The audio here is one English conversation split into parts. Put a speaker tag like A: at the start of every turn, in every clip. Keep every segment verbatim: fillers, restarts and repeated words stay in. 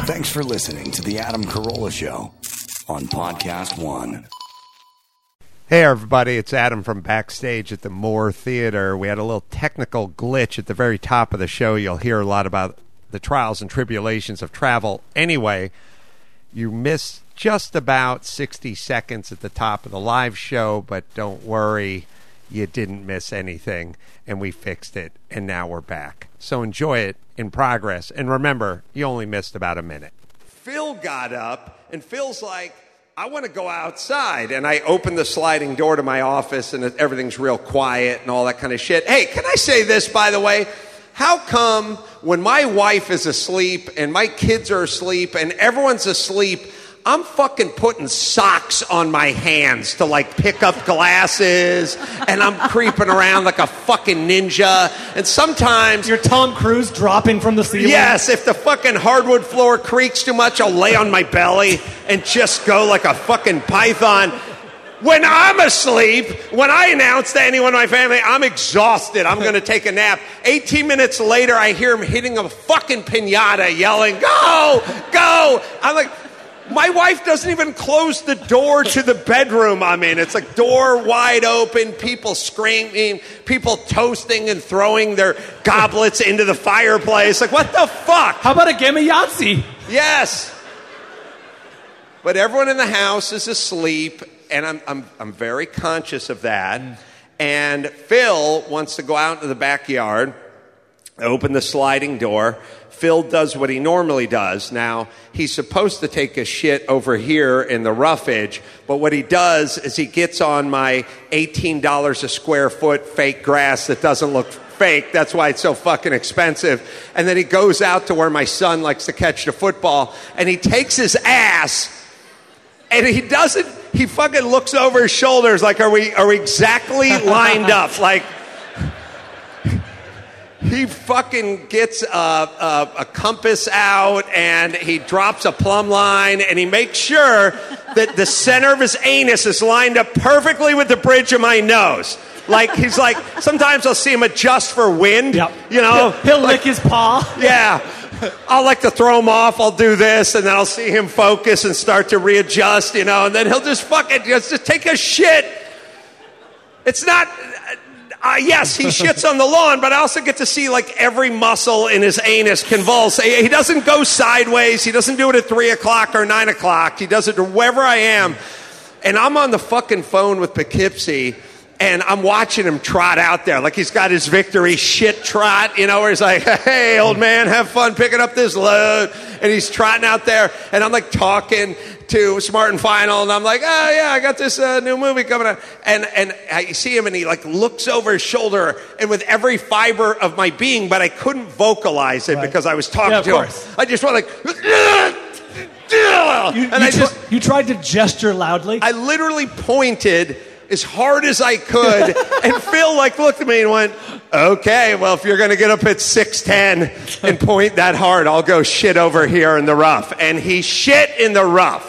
A: Thanks for listening to The Adam Carolla Show on Podcast One.
B: Hey everybody, it's Adam from backstage at the Moore Theater. We had a little technical glitch at the very top of the show. You'll hear a lot about the trials and tribulations of travel. Anyway, you missed just about sixty seconds at the top of the live show, but don't worry, you didn't miss anything, and we fixed it, and now we're back. So enjoy it in progress, and remember, you only missed about a minute. Phil got up, and Phil's like, I want to go outside. And I opened the sliding door to my office, and everything's real quiet and all that kind of shit. Hey, can I say this, by the way? How come when my wife is asleep and my kids are asleep and everyone's asleep, I'm fucking putting socks on my hands to, like, pick up glasses, and I'm creeping around like a fucking ninja, and sometimes...
C: You're Tom Cruise dropping from the ceiling?
B: Yes, if the fucking hardwood floor creaks too much, I'll lay on my belly and just go like a fucking python. When I'm asleep, when I announce to anyone in my family, I'm exhausted, I'm going to take a nap. eighteen minutes later, I hear him hitting a fucking piñata, yelling, go, go. I'm like... My wife doesn't even close the door to the bedroom I'm in. It's like door wide open, people screaming, people toasting and throwing their goblets into the fireplace. Like, what the fuck?
C: How about a game of Yahtzee?
B: Yes. But everyone in the house is asleep, and I'm I'm I'm very conscious of that. And Phil wants to go out into the backyard, open the sliding door. Phil does what he normally does. Now, he's supposed to take a shit over here in the roughage, but what he does is he gets on my eighteen dollars a square foot fake grass that doesn't look fake. That's why it's so fucking expensive. And then he goes out to where my son likes to catch the football, and he takes his ass, and he doesn't, he fucking looks over his shoulders like, are we, are we exactly lined up? Like, he fucking gets a, a, a compass out, and he drops a plumb line, and he makes sure that the center of his anus is lined up perfectly with the bridge of my nose. Like, he's like, sometimes I'll see him adjust for wind,
C: yep.
B: you know.
C: He'll, he'll
B: like,
C: lick his paw.
B: Yeah. I'll like to throw him off, I'll do this, and then I'll see him focus and start to readjust, you know, and then he'll just fucking just, just take a shit. It's not... Uh, yes, he shits on the lawn, but I also get to see, like, every muscle in his anus convulse. He, he doesn't go sideways. He doesn't do it at three o'clock or nine o'clock. He does it wherever I am. And I'm on the fucking phone with Poughkeepsie, and I'm watching him trot out there. Like, he's got his victory shit trot, you know, where he's like, hey, old man, have fun picking up this load. And he's trotting out there, and I'm, like, talking to Smart and Final, and I'm like, oh, yeah, I got this uh, new movie coming out. And and I see him, and he, like, looks over his shoulder, and with every fiber of my being, but I couldn't vocalize it right. because I was talking
C: yeah, of
B: to
C: course.
B: him. I just went like,
C: you,
B: and
C: you
B: I
C: tr-
B: just...
C: You tried to gesture loudly?
B: I literally pointed as hard as I could, and Phil, like, looked at me and went, okay, well, if you're going to get up at six ten and point that hard, I'll go shit over here in the rough. And he shit in the rough.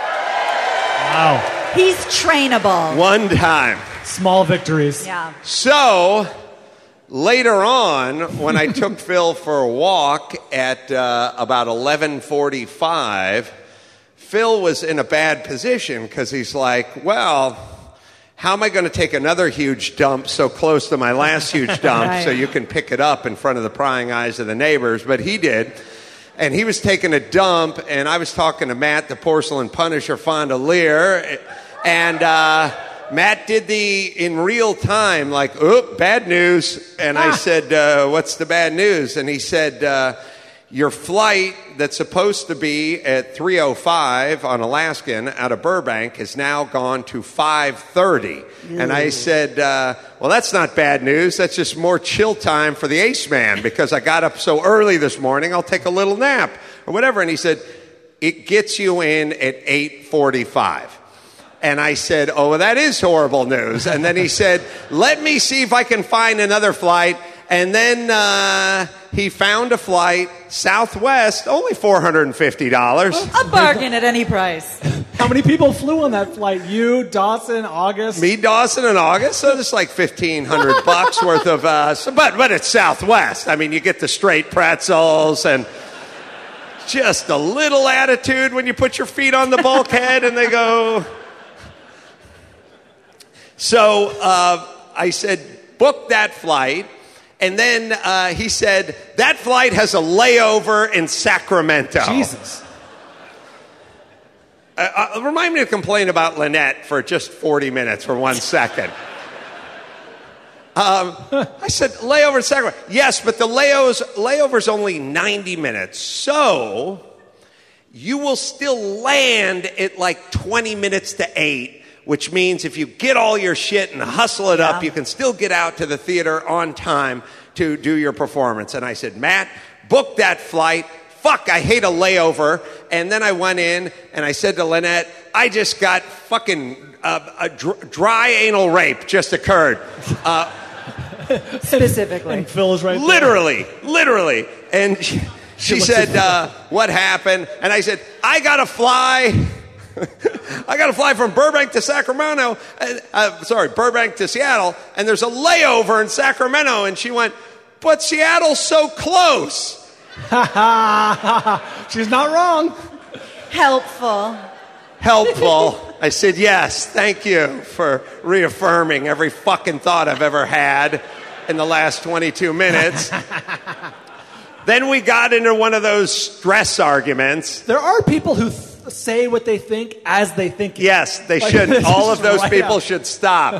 C: Wow.
D: He's trainable.
B: One time.
C: Small victories.
D: Yeah.
B: So, later on, when I took Phil for a walk at uh, about eleven forty-five, Phil was in a bad position because he's like, well... how am I going to take another huge dump so close to my last huge dump right. so you can pick it up in front of the prying eyes of the neighbors? But he did. And he was taking a dump, and I was talking to Matt, the porcelain punisher Fondelier, and uh, Matt did the, in real time, like, oop, bad news. And ah. I said, uh, what's the bad news? And he said, uh, your flight that's supposed to be at three oh five on Alaskan out of Burbank has now gone to five thirty. Ooh. And I said, uh, well, that's not bad news. That's just more chill time for the ace man because I got up so early this morning, I'll take a little nap or whatever. And he said, it gets you in at eight forty-five. And I said, oh, well, that is horrible news. And then he said, let me see if I can find another flight. And then uh, he found a flight, Southwest, only four hundred fifty dollars.
D: A bargain at any price.
C: How many people flew on that flight? You, Dawson, August?
B: Me, Dawson, and August. So it's like fifteen hundred bucks worth of, uh, so, but, but it's Southwest. I mean, you get the straight pretzels and just a little attitude when you put your feet on the bulkhead and they go. So uh, I said, book that flight. And then uh, he said, that flight has a layover in Sacramento.
C: Jesus.
B: Uh, uh, remind me to complain about Lynette for just forty minutes for one second. Um, I said, layover in Sacramento. Yes, but the layovers, layover's only ninety minutes. So you will still land at like twenty minutes to eight, which means if you get all your shit and hustle it
D: yeah.
B: up, you can still get out to the theater on time to do your performance. And I said, Matt, book that flight. Fuck, I hate a layover. And then I went in and I said to Lynette, I just got fucking uh, a dr- dry anal rape just occurred. Uh,
D: Specifically.
C: And Phil is right
B: literally, there. Literally. And she, she said, uh, what happened? And I said, I got to fly. I got to fly from Burbank to Sacramento. Uh, uh, sorry, Burbank to Seattle. And there's a layover in Sacramento. And she went, but Seattle's so close.
C: She's not wrong.
D: Helpful.
B: Helpful. I said, yes, thank you for reaffirming every fucking thought I've ever had in the last twenty-two minutes. Then we got into one of those stress arguments.
C: There are people who th- say what they think as they think it.
B: Yes, they
C: like,
B: should. All of those
C: right
B: people
C: out.
B: should stop.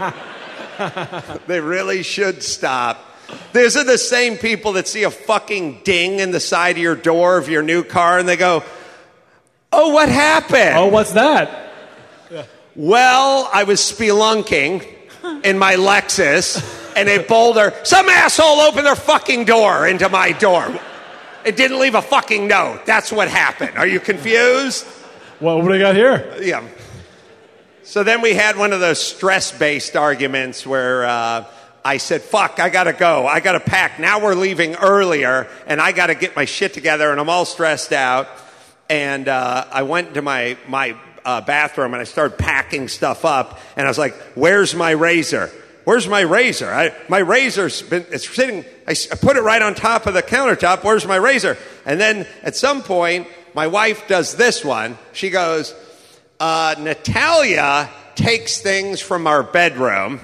B: They really should stop. These are the same people that see a fucking ding in the side of your door of your new car and they go, oh, what happened?
C: Oh, what's that?
B: Yeah. Well, I was spelunking in my Lexus and a boulder. Some asshole opened their fucking door into my door. It didn't leave a fucking note. That's what happened. Are you confused?
C: Well, what do we got here?
B: Yeah. So then we had one of those stress-based arguments where uh, I said, fuck, I got to go. I got to pack. Now we're leaving earlier, and I got to get my shit together, and I'm all stressed out. And uh, I went to my, my uh, bathroom, and I started packing stuff up. And I was like, where's my razor? Where's my razor? I, my razor's been, it's sitting, I, I put it right on top of the countertop. Where's my razor? And then at some point, my wife does this one. She goes, uh, Natalia takes things from our bedroom.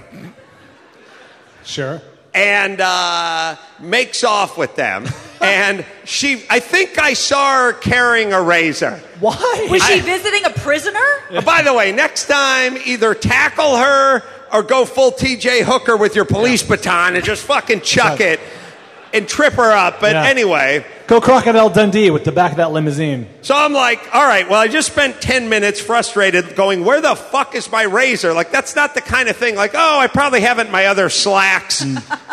C: Sure.
B: And uh, makes off with them. And she, I think I saw her carrying a razor.
C: Why?
D: Was she
B: I,
D: visiting a prisoner?
B: Uh, by the way, next time, either tackle her or go full T J Hooker with your police yeah. baton and just fucking chuck it and trip her up. But
C: yeah.
B: anyway.
C: Go Crocodile Dundee with the back of that limousine.
B: So I'm like, all right, well, I just spent ten minutes frustrated going, where the fuck is my razor? Like, that's not the kind of thing. Like, oh, I probably have it in my other slacks.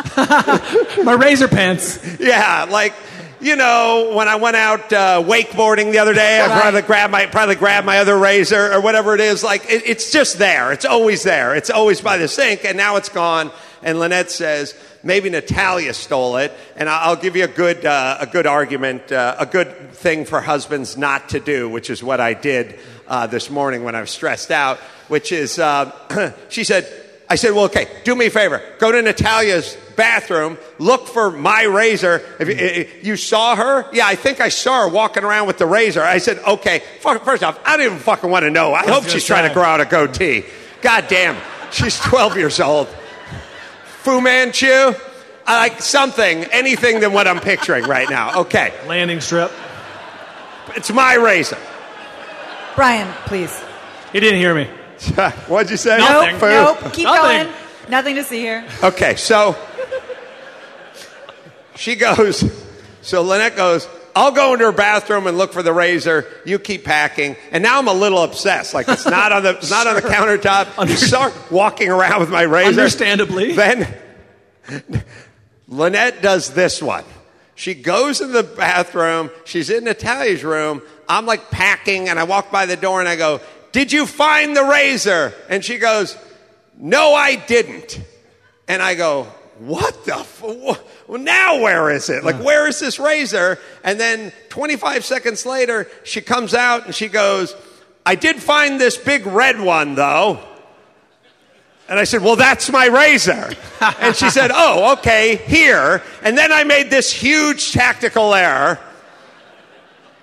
C: My razor pants.
B: Yeah, like, you know, when I went out uh, wakeboarding the other day, I
D: right.
B: probably grabbed my probably grabbed my other razor or whatever it is. Like, it, it's just there. It's always there. It's always by the sink, and now it's gone. And Lynette says, maybe Natalia stole it. And I'll give you a good uh, a good argument, uh, a good thing for husbands not to do, which is what I did uh, this morning when I was stressed out, which is, uh, she said, I said, well, okay, do me a favor. Go to Natalia's bathroom, look for my razor. If you, if you saw her? Yeah, I think I saw her walking around with the razor. I said, okay, first off, I don't even fucking want to know. I, I hope she's trying to grow out a goatee. God damn, she's twelve years old. Fu Manchu? I like something, anything than what I'm picturing right now. Okay.
C: Landing strip.
B: It's my razor.
D: Brian, please.
C: He didn't hear me.
B: What'd you say?
C: Nothing.
D: Nope, nope. Keep
C: Nothing.
D: going. Nothing to see here.
B: Okay, so she goes, so Lynette goes, I'll go into her bathroom and look for the razor. You keep packing. And now I'm a little obsessed. Like, it's not on the, it's not on the countertop. You start walking around with my razor.
C: Understandably.
B: Then Lynette does this one. She goes in the bathroom. She's in Natalia's room. I'm like packing, and I walk by the door and I go, did you find the razor? And she goes, no, I didn't. And I go, what the f- well, now where is it? Like, where is this razor? And then twenty-five seconds later, she comes out and she goes, I did find this big red one, though. And I said, well, that's my razor. And she said, oh, okay, here. And then I made this huge tactical error.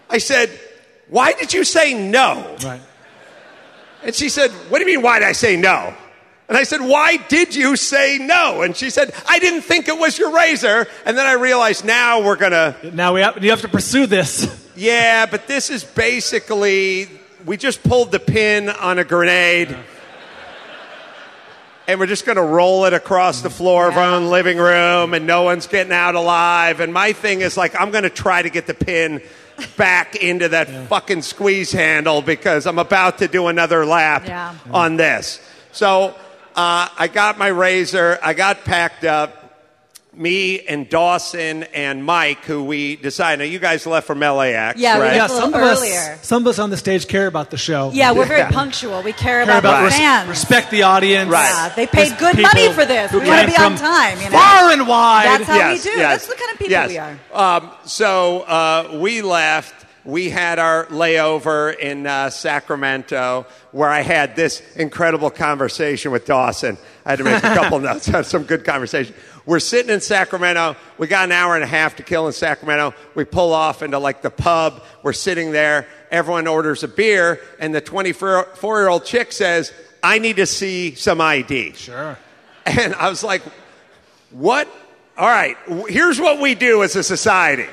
B: I said, why did you say no?
C: Right.
B: And she said, what do you mean, why did I say no? And I said, why did you say no? And she said, I didn't think it was your razor. And then I realized now we're going to...
C: Now we have, you have to pursue this.
B: Yeah, but this is basically... We just pulled the pin on a grenade. Yeah. And we're just going to roll it across the floor yeah. of our own living room, and no one's getting out alive. And my thing is, like, I'm going to try to get the pin back into that yeah. fucking squeeze handle because I'm about to do another lap
D: yeah.
B: on this. So uh, I got my razor. I got packed up. Me and Dawson and Mike, who we decided. Now, you guys left from L A X,
D: yeah,
B: right?
D: We
C: yeah,
D: left a
C: some of
D: little
C: us,
D: earlier.
C: some of us on the stage care about the show.
D: Yeah, we're very
B: Yeah.
D: punctual. We care,
C: Care
D: about,
C: about
D: the
C: res-
D: fans.
C: respect the audience.
B: Right.
D: Yeah, they paid
C: There's
D: good
C: people
D: money for this.
C: who
D: We want to
C: came
D: be on
C: from
D: time. You know?
C: Far and wide.
D: That's how
B: Yes,
D: we do.
B: yes,
D: That's the kind of people
B: yes.
D: we are.
B: Um, so uh, we left. We had our layover in uh, Sacramento, where I had this incredible conversation with Dawson. I had to make a couple notes. Had some good conversation. We're sitting in Sacramento. We got an hour and a half to kill in Sacramento. We pull off into like the pub. We're sitting there. Everyone orders a beer, and the twenty-four-year-old chick says, "I need to see some I D."
C: Sure.
B: And I was like, "What? All right. Here's what we do as a society.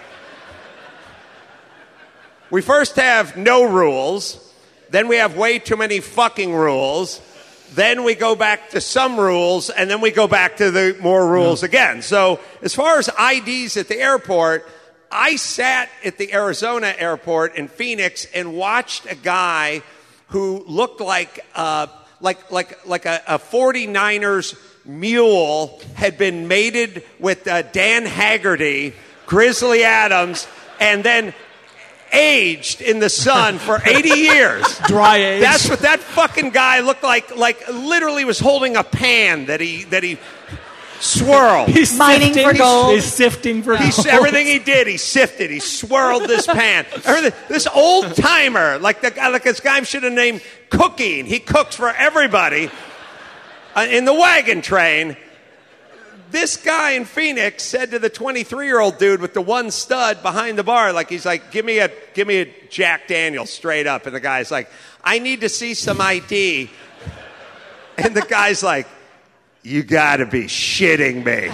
B: We first have no rules, then we have way too many fucking rules, then we go back to some rules, and then we go back to the more rules yeah. again." So as far as I Ds at the airport, I sat at the Arizona airport in Phoenix and watched a guy who looked like uh, like like like a, a forty-niners mule had been mated with uh, Dan Haggerty, Grizzly Adams, and then aged in the sun for eighty years.
C: Dry age.
B: That's what that fucking guy looked like. Like literally was holding a pan that he that he swirled.
C: He's
D: Mining
C: sifting,
D: for gold.
C: He's sifting for
B: He's,
C: gold.
B: everything he did, he sifted. He swirled this pan. Everything, this old timer, like the guy, like this guy should have named Cooking. He cooks for everybody uh, in the wagon train. This guy in Phoenix said to the twenty-three-year-old dude with the one stud behind the bar, like he's like, "Give me a, give me a Jack Daniels straight up." And the guy's like, "I need to see some I D." And the guy's like, "You got to be shitting me."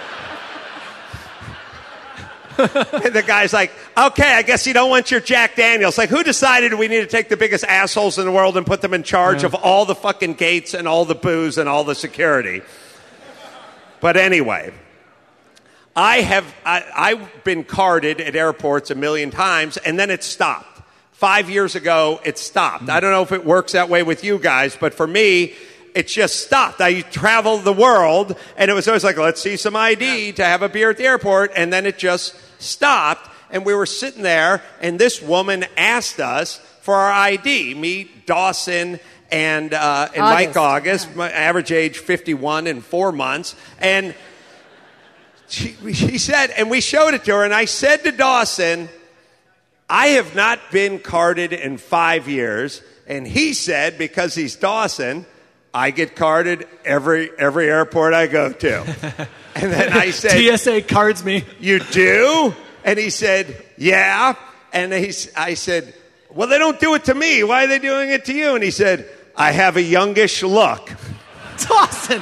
B: And the guy's like, "Okay, I guess you don't want your Jack Daniels." Like, who decided we need to take the biggest assholes in the world and put them in charge yeah. of all the fucking gates and all the booze and all the security? But anyway, I have I, I've been carded at airports a million times, and then it stopped. Five years ago, it stopped. I don't know if it works that way with you guys, but for me, it just stopped. I traveled the world, and it was always like, let's see some I D to have a beer at the airport, and then it just stopped, and we were sitting there, and this woman asked us for our I D, me, Dawson, and uh, and
D: August.
B: Mike August,
D: Yeah.
B: my average age fifty-one in four months, and she, she said, and we showed it to her, and I said to Dawson, "I have not been carded in five years," and he said, because he's Dawson, "I get carded every every airport I go to." And then I said,
C: T S A cards me.
B: "You do?" And he said, "Yeah." And he, I said, "Well, they don't do it to me. Why are they doing it to you?" And he said, "I have a youngish look."
C: Dawson.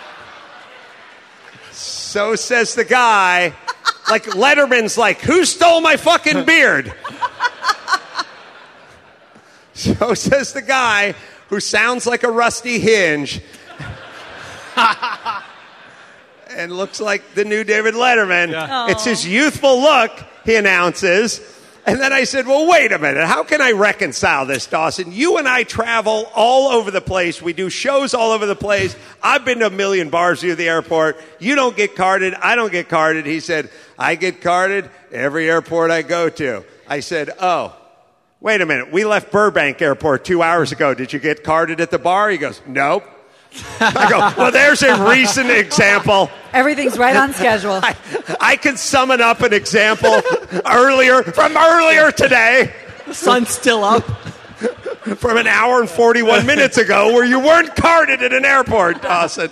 B: So says the guy, like Letterman's like, "Who stole my fucking beard?" So says the guy who sounds like a rusty hinge and looks like the new David Letterman.
C: Yeah.
B: It's his youthful look, he announces. And then I said, "Well, wait a minute. How can I reconcile this, Dawson? You and I travel all over the place. We do shows all over the place. I've been to a million bars here at the airport. You don't get carded. I don't get carded." He said, "I get carded every airport I go to." I said, "Oh, wait a minute. We left Burbank Airport two hours ago. Did you get carded at the bar?" He goes, "Nope." I go, "Well, there's a recent example."
D: Everything's right on schedule.
B: I, I can summon up an example earlier from earlier today.
C: The sun's still up.
B: From an hour and forty-one minutes ago where you weren't carded at an airport, Dawson.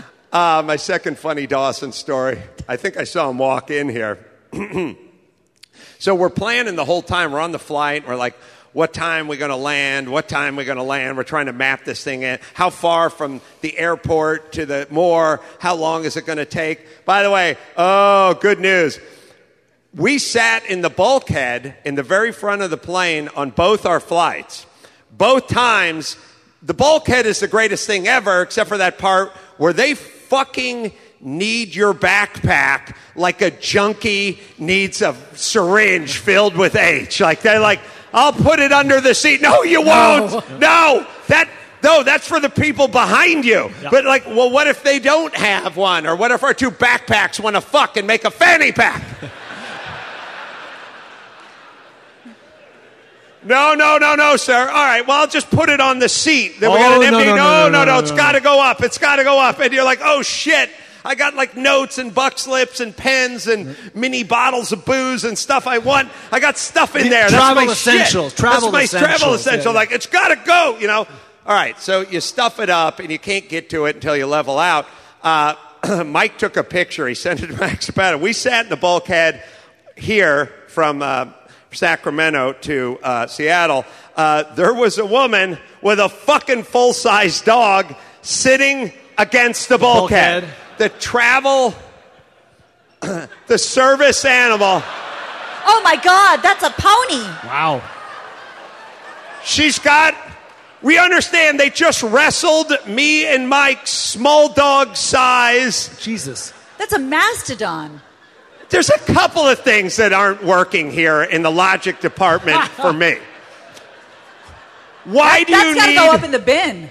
B: Uh, my second funny Dawson story. I think I saw him walk in here. So we're planning the whole time. We're on the flight. We're like, what time we going to land? What time we going to land? We're trying to map this thing in. How far from the airport to the moor? How long is it going to take? By the way, oh, good news. We sat in the bulkhead in the very front of the plane on both our flights. Both times, the bulkhead is the greatest thing ever, except for that part where they fucking need your backpack like a junkie needs a syringe filled with H. Like, they're like, I'll put it under the seat. No, you won't. No, no that... No, that's for the people behind you. Yep. But like, well, what if they don't have one? Or what if our two backpacks want to fuck and make a fanny pack? No, no, no, no, sir. All right, well, I'll just put it on the seat. Then we got an
C: Oh, no,
B: empty.
C: no,
B: No,
C: no,
B: no,
C: no,
B: no,
C: no,
B: it's
C: no,
B: got to
C: no.
B: go up. It's got to go up. And you're like, oh, shit. I got like notes and buck slips and pens and mini bottles of booze and stuff I want. I got stuff in there.
C: Travel
B: That's my
C: essentials.
B: Shit.
C: Travel
B: That's my
C: essentials.
B: travel essential.
C: Yeah.
B: Like, it's got to go, you know. All right, so you stuff it up and you can't get to it until you level out. Uh, Mike took a picture. He sent it to Max Zapata. We sat in the bulkhead here from uh, Sacramento to uh, Seattle. Uh, there was a woman with a fucking full-size dog sitting against the bulkhead.
C: Bulkhead.
B: The travel, the service animal.
D: Oh my God, that's a pony.
C: Wow.
B: She's got, we understand they just wrestled me and Mike's small dog size.
C: Jesus.
D: That's a mastodon.
B: There's a couple of things that aren't working here in the logic department for me. Why do
D: That's
B: you
D: gotta
B: need...
D: go up in the bin.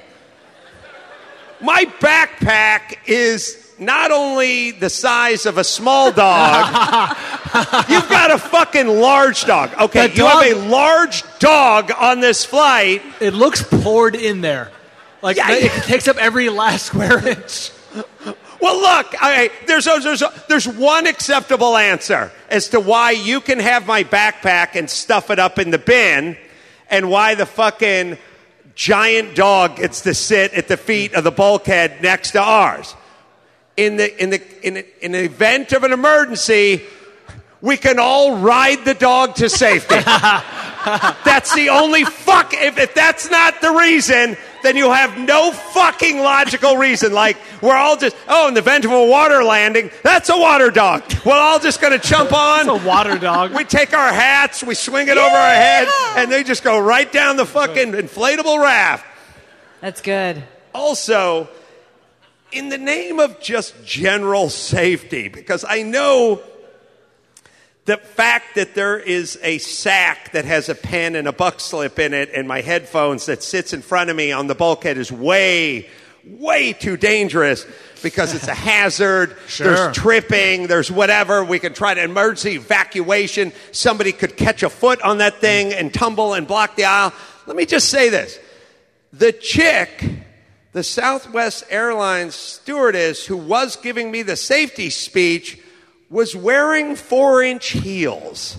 B: My backpack is not only the size of a small dog, you've got a fucking large dog. Okay,
C: The
B: you
C: dog-
B: have a large dog on this flight.
C: It looks poured in there. Like,
B: Yeah,
C: it
B: yeah.
C: takes up every last square inch.
B: Well, look, okay, there's, there's, there's one acceptable answer as to why you can have my backpack and stuff it up in the bin, and why the fucking giant dog gets to sit at the feet of the bulkhead next to ours. In the, in the, in, the, in the event of an emergency, we can all ride the dog to safety. That's the only fuck. If, if that's not the reason, then you have no fucking logical reason. Like, we're all just, oh, in the event of a water landing, that's a water dog. We're all just going to jump on.
C: It's a water dog.
B: We take our hats, we swing it over our head, and they just go right down the fucking inflatable raft.
D: That's good.
B: Also, in the name of just general safety, because I know the fact that there is a sack that has a pen and a buck slip in it and my headphones that sits in front of me on the bulkhead is way, way too dangerous because it's a hazard.
C: Sure.
B: There's tripping. There's whatever. We can try to emergency evacuation. Somebody could catch a foot on that thing and tumble and block the aisle. Let me just say this. The chick, the Southwest Airlines stewardess who was giving me the safety speech, was wearing four-inch heels.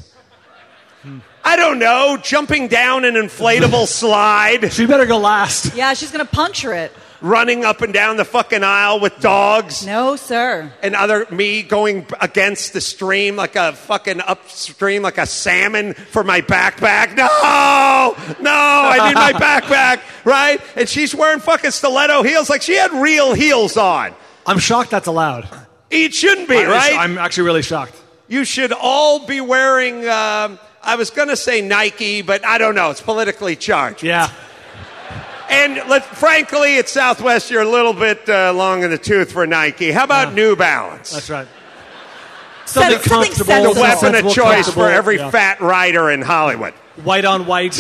B: I don't know, jumping down an inflatable slide,
C: She better go last.
D: Yeah, she's going to puncture it.
B: running up and down the fucking aisle with dogs,
D: No, sir.
B: and other me going against the stream like a fucking upstream, like a salmon for my backpack. No, no, I need my backpack, right? And she's wearing fucking stiletto heels like she had real heels on.
C: I'm shocked that's allowed.
B: It shouldn't be,
C: I-
B: right?
C: I'm actually really shocked.
B: You should all be wearing, um, I was going to say Nike, but I don't know. It's politically charged.
C: Yeah.
B: And let, frankly, at Southwest, you're a little bit uh, long in the tooth for Nike. How about
C: Yeah.
B: New Balance?
C: That's right.
D: Something
C: comfortable.
B: The
D: sensible.
B: weapon of
C: sensible,
B: choice for
C: comfortable.
B: every
C: Yeah.
B: fat rider in Hollywood.
C: White on white.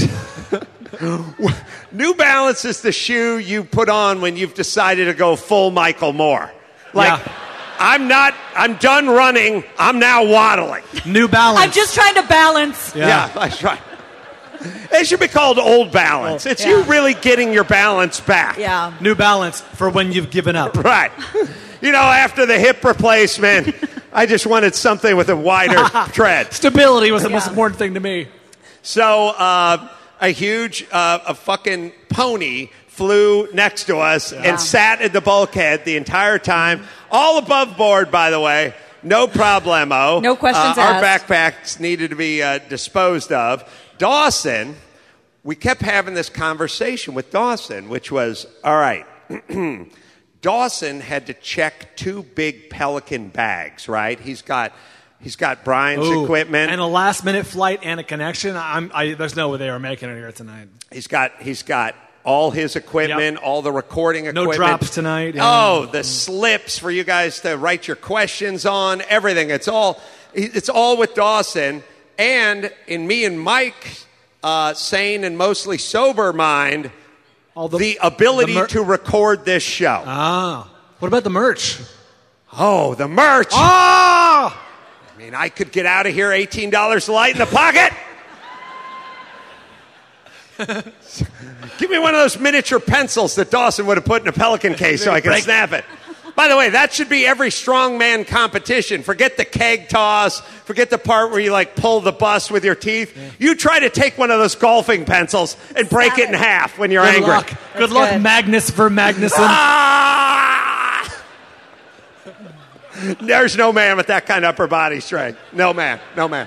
B: New Balance is the shoe you put on when you've decided to go full Michael Moore. Like,
C: Yeah.
B: I'm not, I'm done running. I'm now waddling.
C: New Balance.
D: I'm just trying to balance.
C: Yeah.
B: Yeah, that's right. They should be called Old Balance. It's
D: Yeah.
B: you really getting your balance back.
D: Yeah.
C: New Balance for when you've given up.
B: Right. You know, after the hip replacement, I just wanted something with a wider tread.
C: Stability was the most
D: Yeah.
C: important thing to me.
B: So uh, a huge, uh, a fucking pony flew next to us
D: Yeah.
B: and sat at the bulkhead the entire time, all above board, by the way. No problemo.
D: No questions
B: uh, Our
D: asked.
B: backpacks needed to be uh, disposed of. Dawson, we kept having this conversation with Dawson, which was, all right, Dawson had to check two big Pelican bags, right? He's got he's got Brian's
C: Ooh,
B: equipment.
C: and a last minute flight and a connection. I'm, I, there's no way they were making it here tonight.
B: He's got he's got all his equipment,
C: Yep.
B: all the recording
C: No
B: equipment.
C: drops tonight.
B: Oh, the slips for you guys to write your questions on, everything. It's all it's all with Dawson. And in me and Mike's uh, sane and mostly sober mind,
C: All
B: the, ability
C: the mer-
B: to record this show.
C: Ah, what about the merch?
B: Oh, the merch.
C: Ah,
B: I mean, I could get out of here eighteen dollars light in the pocket. Give me one of those miniature pencils that Dawson would have put in a Pelican case so I can snap it. By the way, that should be every strongman competition. Forget the keg toss. Forget the part where you, like, pull the bus with your teeth. Yeah. You try to take one of those golfing pencils and break it in half when you're
C: good
B: angry.
C: luck. Good luck,
D: good.
C: Magnus for Magnuson.
B: Ah! There's no man with that kind of upper body strength. No man. No man.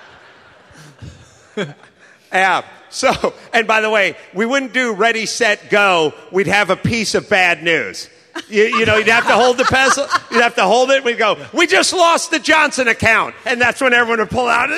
B: Yeah. So, and by the way, we wouldn't do ready, set, go. We'd have a piece of bad news. You, you know, you'd have to hold the pencil. You'd have to hold it. And we'd go, we just lost the Johnson account. And that's when everyone would pull out.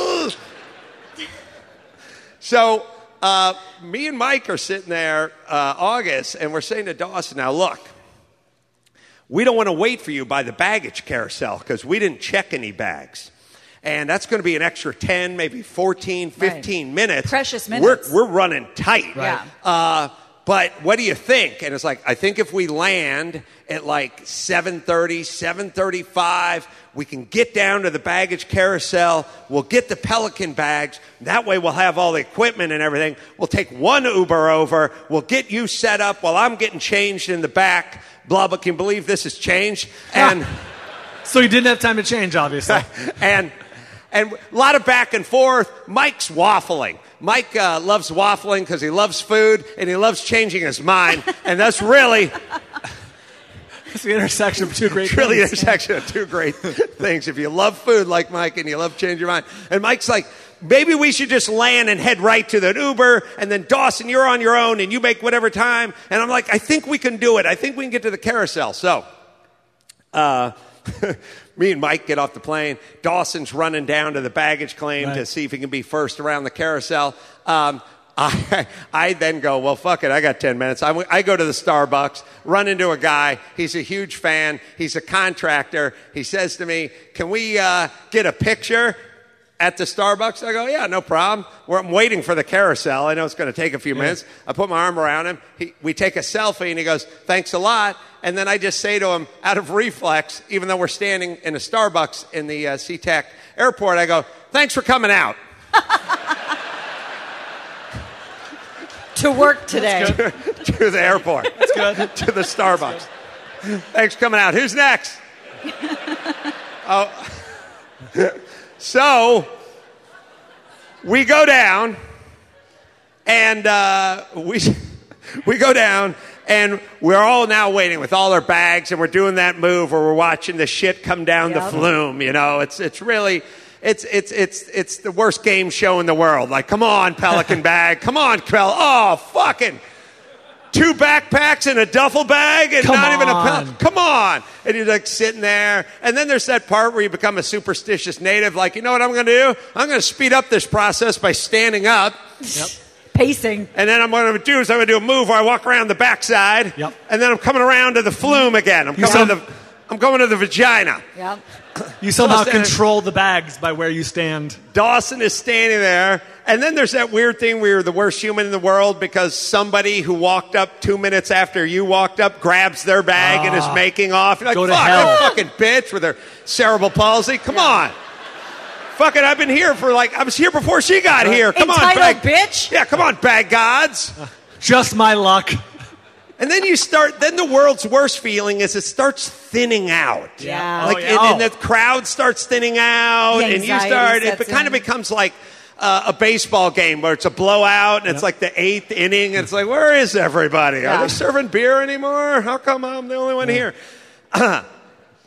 B: So uh, me and Mike are sitting there, uh, August, and we're saying to Dawson, now look, we don't want to wait for you by the baggage carousel because we didn't check any bags. And that's going to be an extra ten, maybe fourteen, fifteen right. minutes.
D: Precious minutes.
B: We're, we're running tight.
D: Right. Yeah.
B: Uh, but what do you think? And it's like, I think if we land at like seven thirty, seven thirty-five, we can get down to the baggage carousel. We'll get the Pelican bags. That way we'll have all the equipment and everything. We'll take one Uber over. We'll get you set up while I'm getting changed in the back. Blah, but can you believe this has changed? And
C: so you didn't have time to change, obviously.
B: and... And a lot of back and forth. Mike's waffling. Mike uh, loves waffling because he loves food and he loves changing his mind. And that's really...
C: It's the intersection of two great
B: it's really
C: things.
B: the intersection of two great things. If you love food like Mike and you love changing your mind. And Mike's like, maybe we should just land and head right to the Uber. And then Dawson, you're on your own and you make whatever time. And I'm like, I think we can do it. I think we can get to the carousel. So... uh me and Mike get off the plane. Dawson's running down to the baggage claim
C: right.
B: to see if he can be first around the carousel. Um, I, I then go, well, fuck it. I got ten minutes. I, w- I go to the Starbucks, run into a guy. He's a huge fan. He's a contractor. He says to me, can we uh, get a picture at the Starbucks? I go, yeah, no problem. We're, I'm waiting for the carousel. I know it's going to take a few yeah. minutes. I put my arm around him. He, we take a selfie, and he goes, thanks a lot. And then I just say to him, out of reflex, even though we're standing in a Starbucks in the uh, SeaTac airport, I go, thanks for coming out.
D: To work today.
B: to, to the airport.
C: That's good.
B: To the Starbucks. Thanks for coming out. Who's next? Oh. So, we go down, and uh, we we go down, and we're all now waiting with all our bags, and we're doing that move where we're watching the shit come down
D: yep.
B: the flume. You know, it's it's really it's it's it's it's the worst game show in the world. Like, come on, Pelican bag, come on, Pel. Oh, fucking. Two backpacks and a duffel bag and
C: Come
B: not even a
C: on.
B: pel- Come on. And you're like sitting there. And then there's that part where you become a superstitious native. Like, you know what I'm going to do? I'm going to speed up this process by standing up.
C: Yep.
D: Pacing.
B: And then I'm going to do is I'm going to do a move where I walk around the backside.
C: Yep.
B: And then I'm coming around to the flume again. I'm
C: You
B: coming
C: sound-
B: to the I'm going to the vagina.
D: Yep.
C: You somehow
B: Dawson-
C: control the bags by where you stand.
B: Dawson is standing there. And then there's that weird thing where you're the worst human in the world because somebody who walked up two minutes after you walked up grabs their bag
C: Ah.
B: and is making off. You're like,
C: Go to
B: fuck,
C: hell.
B: that fucking bitch with her cerebral palsy. Come on. Fucking, I've been here for like, I was here before she got here. Come on,
D: Entitled
B: bag.
D: bitch.
B: Yeah, come on, bag gods.
C: Just my luck.
B: And then you start, then the world's worst feeling is it starts thinning out.
D: Yeah.
B: Like,
C: Oh, yeah.
B: and,
C: Oh.
B: and the crowd starts thinning out,
D: The
B: and you
D: anxiety
B: start, it
D: sets
B: kind of
D: in.
B: becomes like uh, a baseball game where it's a blowout, and it's
C: Yep.
B: like the eighth inning, and it's like, where is everybody? Are
D: Yeah.
B: they serving beer anymore? How come I'm the only one here?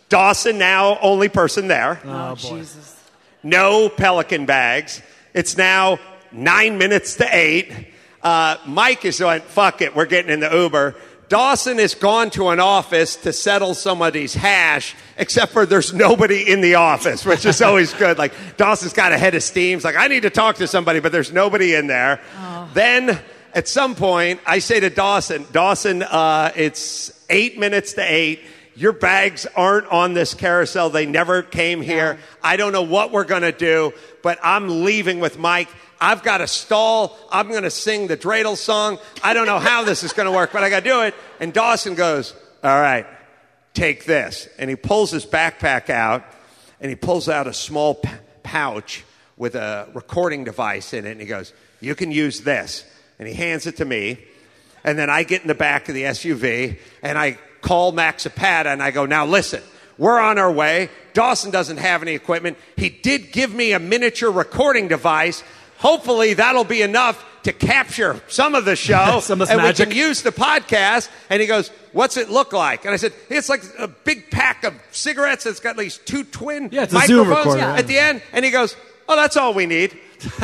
B: Dawson now only person there.
D: Oh,
C: boy.
D: Jesus.
B: No Pelican bags. It's now nine minutes to eight. Uh, Mike is going, fuck it, we're getting in the Uber. Dawson has gone to an office to settle somebody's hash, except for there's nobody in the office, which is always good. Like, Dawson's got a head of steam. He's like, I need to talk to somebody, but there's nobody in there. Oh. Then, at some point, I say to Dawson, Dawson, uh, it's eight minutes to eight. Your bags aren't on this carousel. They never came here. Yeah. I don't know what we're going to do, but I'm leaving with Mike. I've got a stall. I'm going to sing the dreidel song. I don't know how this is going to work, but I got to do it. And Dawson goes, all right, take this. And he pulls his backpack out, and he pulls out a small p- pouch with a recording device in it. And he goes, you can use this. And he hands it to me. And then I get in the back of the S U V, and I call Max Zapata, and I go, now listen, we're on our way. Dawson doesn't have any equipment. He did give me a miniature recording device. Hopefully that'll be enough to capture some of the show.
C: some of
B: and
C: magic.
B: we can use the podcast. And he goes, what's it look like? And I said, it's like a big pack of cigarettes that's got at least two twin
C: yeah, it's a Zoom
B: microphones
C: recorder, yeah.
B: at the end. And he goes, oh, that's all we need.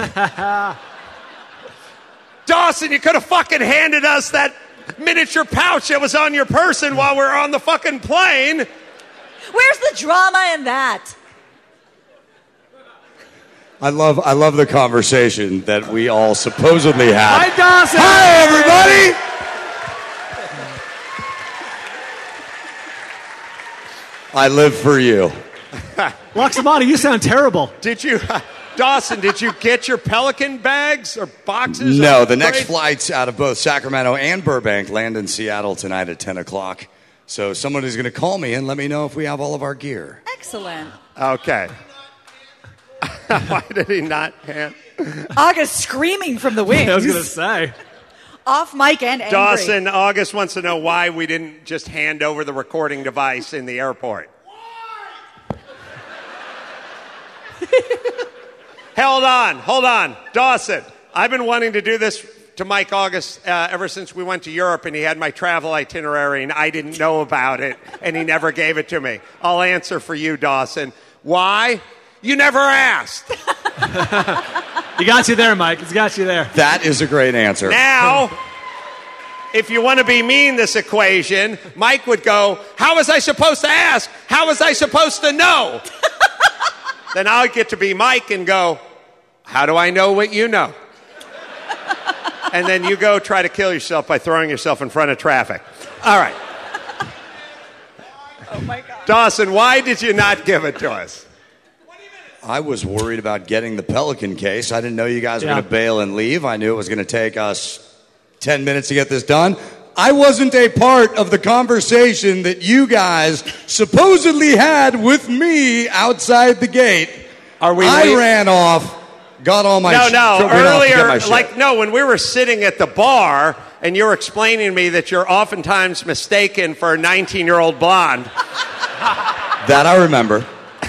B: Dawson, you could have fucking handed us that miniature pouch that was on your person while we were on the fucking plane.
D: Where's the drama in that?
A: I love I love the conversation that we all supposedly had.
C: Hi, Dawson.
A: Hi, everybody. I live for you.
C: Loxamati, you sound terrible.
B: Did you, uh, Dawson, did you get your Pelican bags or boxes?
A: No,
B: or
A: the next
B: crates?
A: flights out of both Sacramento and Burbank land in Seattle tonight at ten o'clock. So someone is going to call me and let me know if we have all of our gear.
D: Excellent.
B: Okay. Why did he not hand?
D: August screaming from the wings.
C: I was going to say.
D: Off mic and angry.
B: Dawson, August wants to know why we didn't just hand over the recording device in the airport. Hold on, hold on. Dawson, I've been wanting to do this to Mike August uh, ever since we went to Europe, and he had my travel itinerary, and I didn't know about it, and he never gave it to me. I'll answer for you, Dawson. Why? You never asked.
C: He got you there, Mike. He's got you there.
A: That is a great answer.
B: Now, if you want to be mean this equation, Mike would go, how was I supposed to ask? How was I supposed to know? Then I'll get to be Mike and go, how do I know what you know? And then you go try to kill yourself by throwing yourself in front of traffic. All right.
D: Oh, my God.
B: Dawson, why did you not give it to us?
A: I was worried about getting the Pelican case. I didn't know you guys were
C: Yeah.
A: going to bail and leave. I knew it was going to take us ten minutes to get this done. I wasn't a part of the conversation that you guys supposedly had with me outside the gate.
B: Are we
A: I
B: leave-
A: ran off, got all my
B: No,
A: sh-
B: no,
A: went off to get my
B: earlier,
A: shit.
B: like, no, when we were sitting at the bar and you were explaining to me that you're oftentimes mistaken for a nineteen-year-old blonde.
A: That I remember.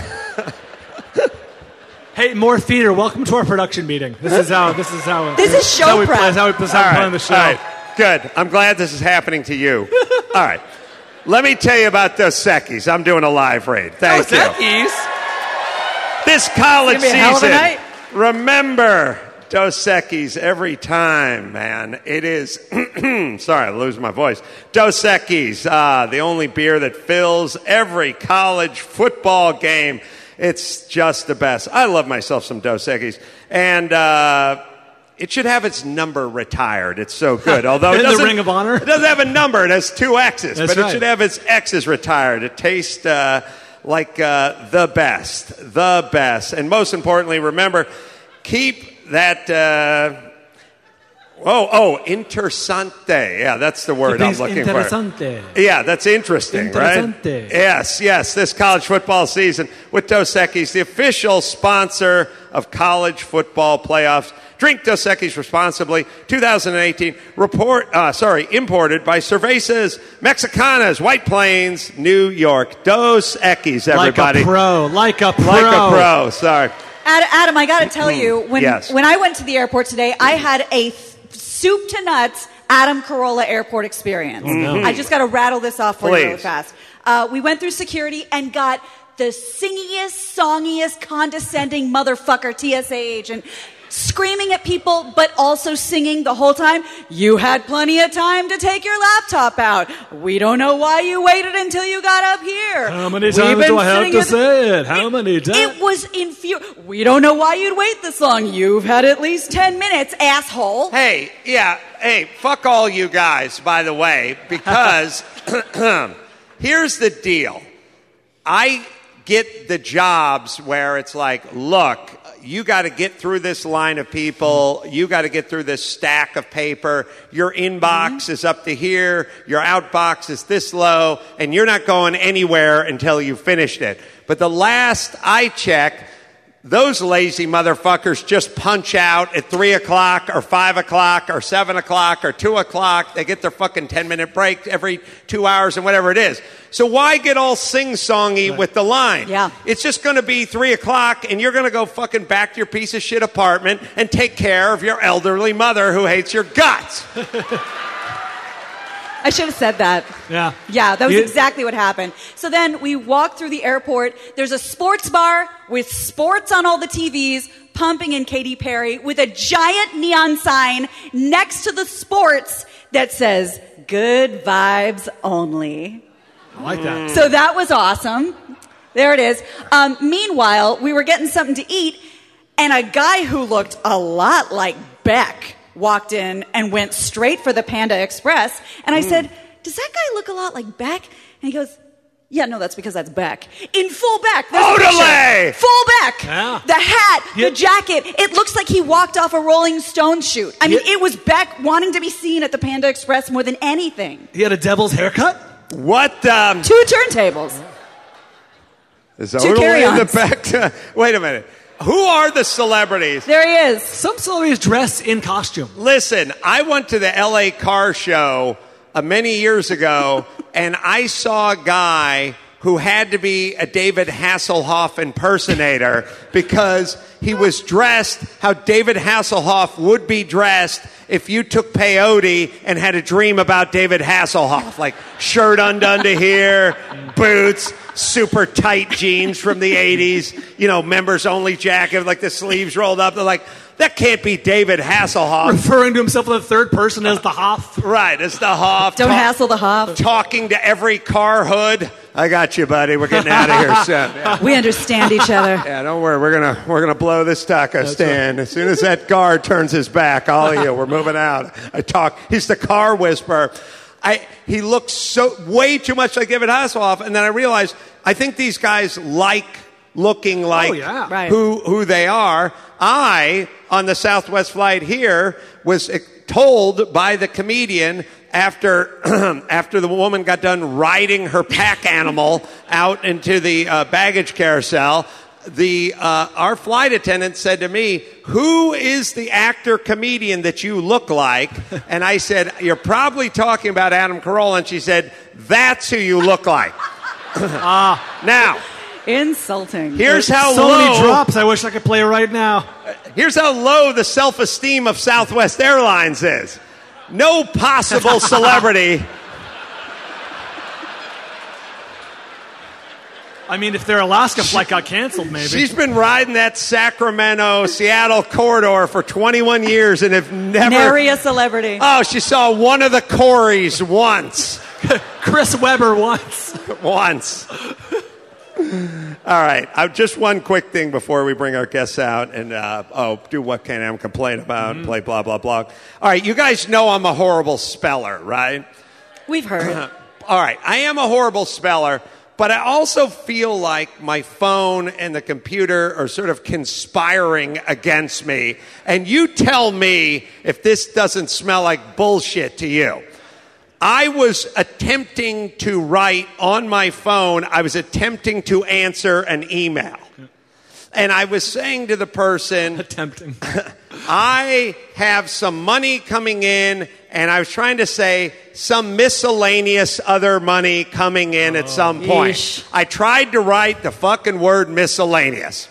C: Hey, more theater. Welcome to our production meeting. This is how. This is how.
D: This is show
C: how we
D: prep.
C: Play, how we, this is how we
B: All
C: plan
B: right,
C: the show.
B: all right, good. I'm glad this is happening to you. All right. Let me tell you about Dos Equis. I'm doing a live read. Thank you. This college
D: It's gonna be a hell of a
B: season,
D: night.
B: remember Dos Equis every time, man. It is, sorry, I lose my voice. Dos Equis, uh, the only beer that fills every college football game. It's just the best. I love myself some Dos Equis. And uh, it should have its number retired. It's so good. Although it
C: In the
B: doesn't,
C: Ring of Honor?
B: It doesn't have a number. It has two X's.
C: That's
B: but
C: right.
B: it should have its X's retired. It tastes uh, like uh, the best. The best. And most importantly, remember, keep that... Uh, Oh, oh, interessante. Yeah, that's the word I'm
C: It's
B: looking
C: interessante.
B: for. Yeah, that's interesting,
C: Interessante.
B: right? Yes, yes, this college football season with Dos Equis, the official sponsor of college football playoffs. Drink Dos Equis responsibly. twenty eighteen, report, uh, sorry, imported by Cervezas Mexicanas, White Plains, New York. Dos Equis, everybody.
C: Like a pro. Like a pro.
B: Like a pro, sorry.
D: Ad- Adam, I got to tell you, when
B: Yes.
D: when I went to the airport today, I had a th- soup to nuts Adam Carolla airport experience.
C: no.
D: I just got to rattle this off for
B: Please.
D: you really fast. Uh, we went through security and got the singiest, songiest, condescending motherfucker T S A agent screaming at people, but also singing the whole time. You had plenty of time to take your laptop out. We don't know why you waited until you got up here.
C: How many
D: We've
C: times
D: been
C: do I have
D: sitting
C: to
D: at the-
C: say it? How many times?
D: It was infuriating. We don't know why you'd wait this long. You've had at least ten minutes, asshole.
B: Hey, yeah, hey, fuck all you guys, by the way, because here's the deal. I get the jobs where it's like, look, you got to get through this line of people. You got to get through this stack of paper. Your inbox mm-hmm. is up to here. Your outbox is this low. And you're not going anywhere until you finished it. But the last I checked, those lazy motherfuckers just punch out at three o'clock or five o'clock or seven o'clock or two o'clock. They get their fucking ten-minute break every two hours and whatever it is. So why get all sing-songy right. with the line?
D: Yeah.
B: It's just going to be three o'clock and you're going to go fucking back to your piece of shit apartment and take care of your elderly mother who hates your guts.
D: I should have said that.
C: Yeah.
D: Yeah, that was
C: You-
D: exactly what happened. So then we walked through the airport. There's a sports bar with sports on all the T Vs, pumping in Katy Perry with a giant neon sign next to the sports that says, good vibes only.
C: I like that.
D: So that was awesome. There it is. Um, meanwhile, we were getting something to eat, and a guy who looked a lot like Beck walked in and went straight for the Panda Express. And I mm. said, does that guy look a lot like Beck? And he goes, yeah, no, that's because that's Beck. In full Beck.
B: Odelay!
D: Full Beck.
C: Yeah.
D: The hat,
C: Yeah.
D: the jacket. It looks like he walked off a Rolling Stones shoot. I mean,
C: Yeah.
D: it was Beck wanting to be seen at the Panda Express more than anything.
C: He had a devil's haircut?
B: What? Um,
D: Two turntables.
B: is
D: Two
B: Odelay in the
D: carry-ons.
B: back? Wait a minute. Who are the celebrities?
D: There he is.
C: Some celebrities dress in costume.
B: Listen, I went to the L A car show uh, many years ago, and I saw a guy who had to be a David Hasselhoff impersonator because he was dressed how David Hasselhoff would be dressed if you took peyote and had a dream about David Hasselhoff. Like shirt undone to here, boots, super tight jeans from the eighties, you know, members only jacket, like the sleeves rolled up. They're like, that can't be David Hasselhoff.
C: Referring to himself in the third person as the Hoff.
B: Right, it's the Hoff.
D: Don't
B: Ta-
D: hassle the Hoff.
B: Talking to every car hood. I got you, buddy. We're getting out of here soon. Yeah.
D: We understand each other.
B: Yeah, don't worry. We're gonna we're gonna blow this taco stand as soon as that guard turns his back. All of you, we're moving out. I talk. He's the car whisperer. I he looks so way too much like David Hasselhoff, and then I realized I think these guys like looking like
C: Oh, yeah.
D: Right.
B: who who they are. I on the Southwest flight here was told by the comedian after after the woman got done riding her pack animal out into the uh, baggage carousel, the uh, our flight attendant said to me, "Who is the actor comedian that you look like?" And I said, "You're probably talking about Adam Carolla." And she said, "That's who you look like." uh, now,
D: Insulting.
B: here's how
C: So
B: low.
C: many drops, I wish I could play right now.
B: Here's how low the self-esteem of Southwest Airlines is. No possible celebrity.
C: I mean, if their Alaska flight got canceled, maybe.
B: She's been riding that Sacramento-Seattle corridor for twenty-one years and have never...
D: Nary a celebrity.
B: Oh, she saw one of the Coreys once.
C: Chris Webber once.
B: Once. All right. Uh, just one quick thing before we bring our guests out and, uh, oh, do what can I complain about, mm-hmm. play blah, blah, blah. All right. You guys know I'm a horrible speller, right?
D: We've heard.
B: All right. I am a horrible speller, but I also feel like my phone and the computer are sort of conspiring against me. And you tell me if this doesn't smell like bullshit to you. I was attempting to write on my phone, I was attempting to answer an email. And I was saying to the person,
C: Attempting.
B: I have some money coming in, and I was trying to say some miscellaneous other money coming in oh, at some point.
D: Yeesh.
B: I tried to write the fucking word miscellaneous.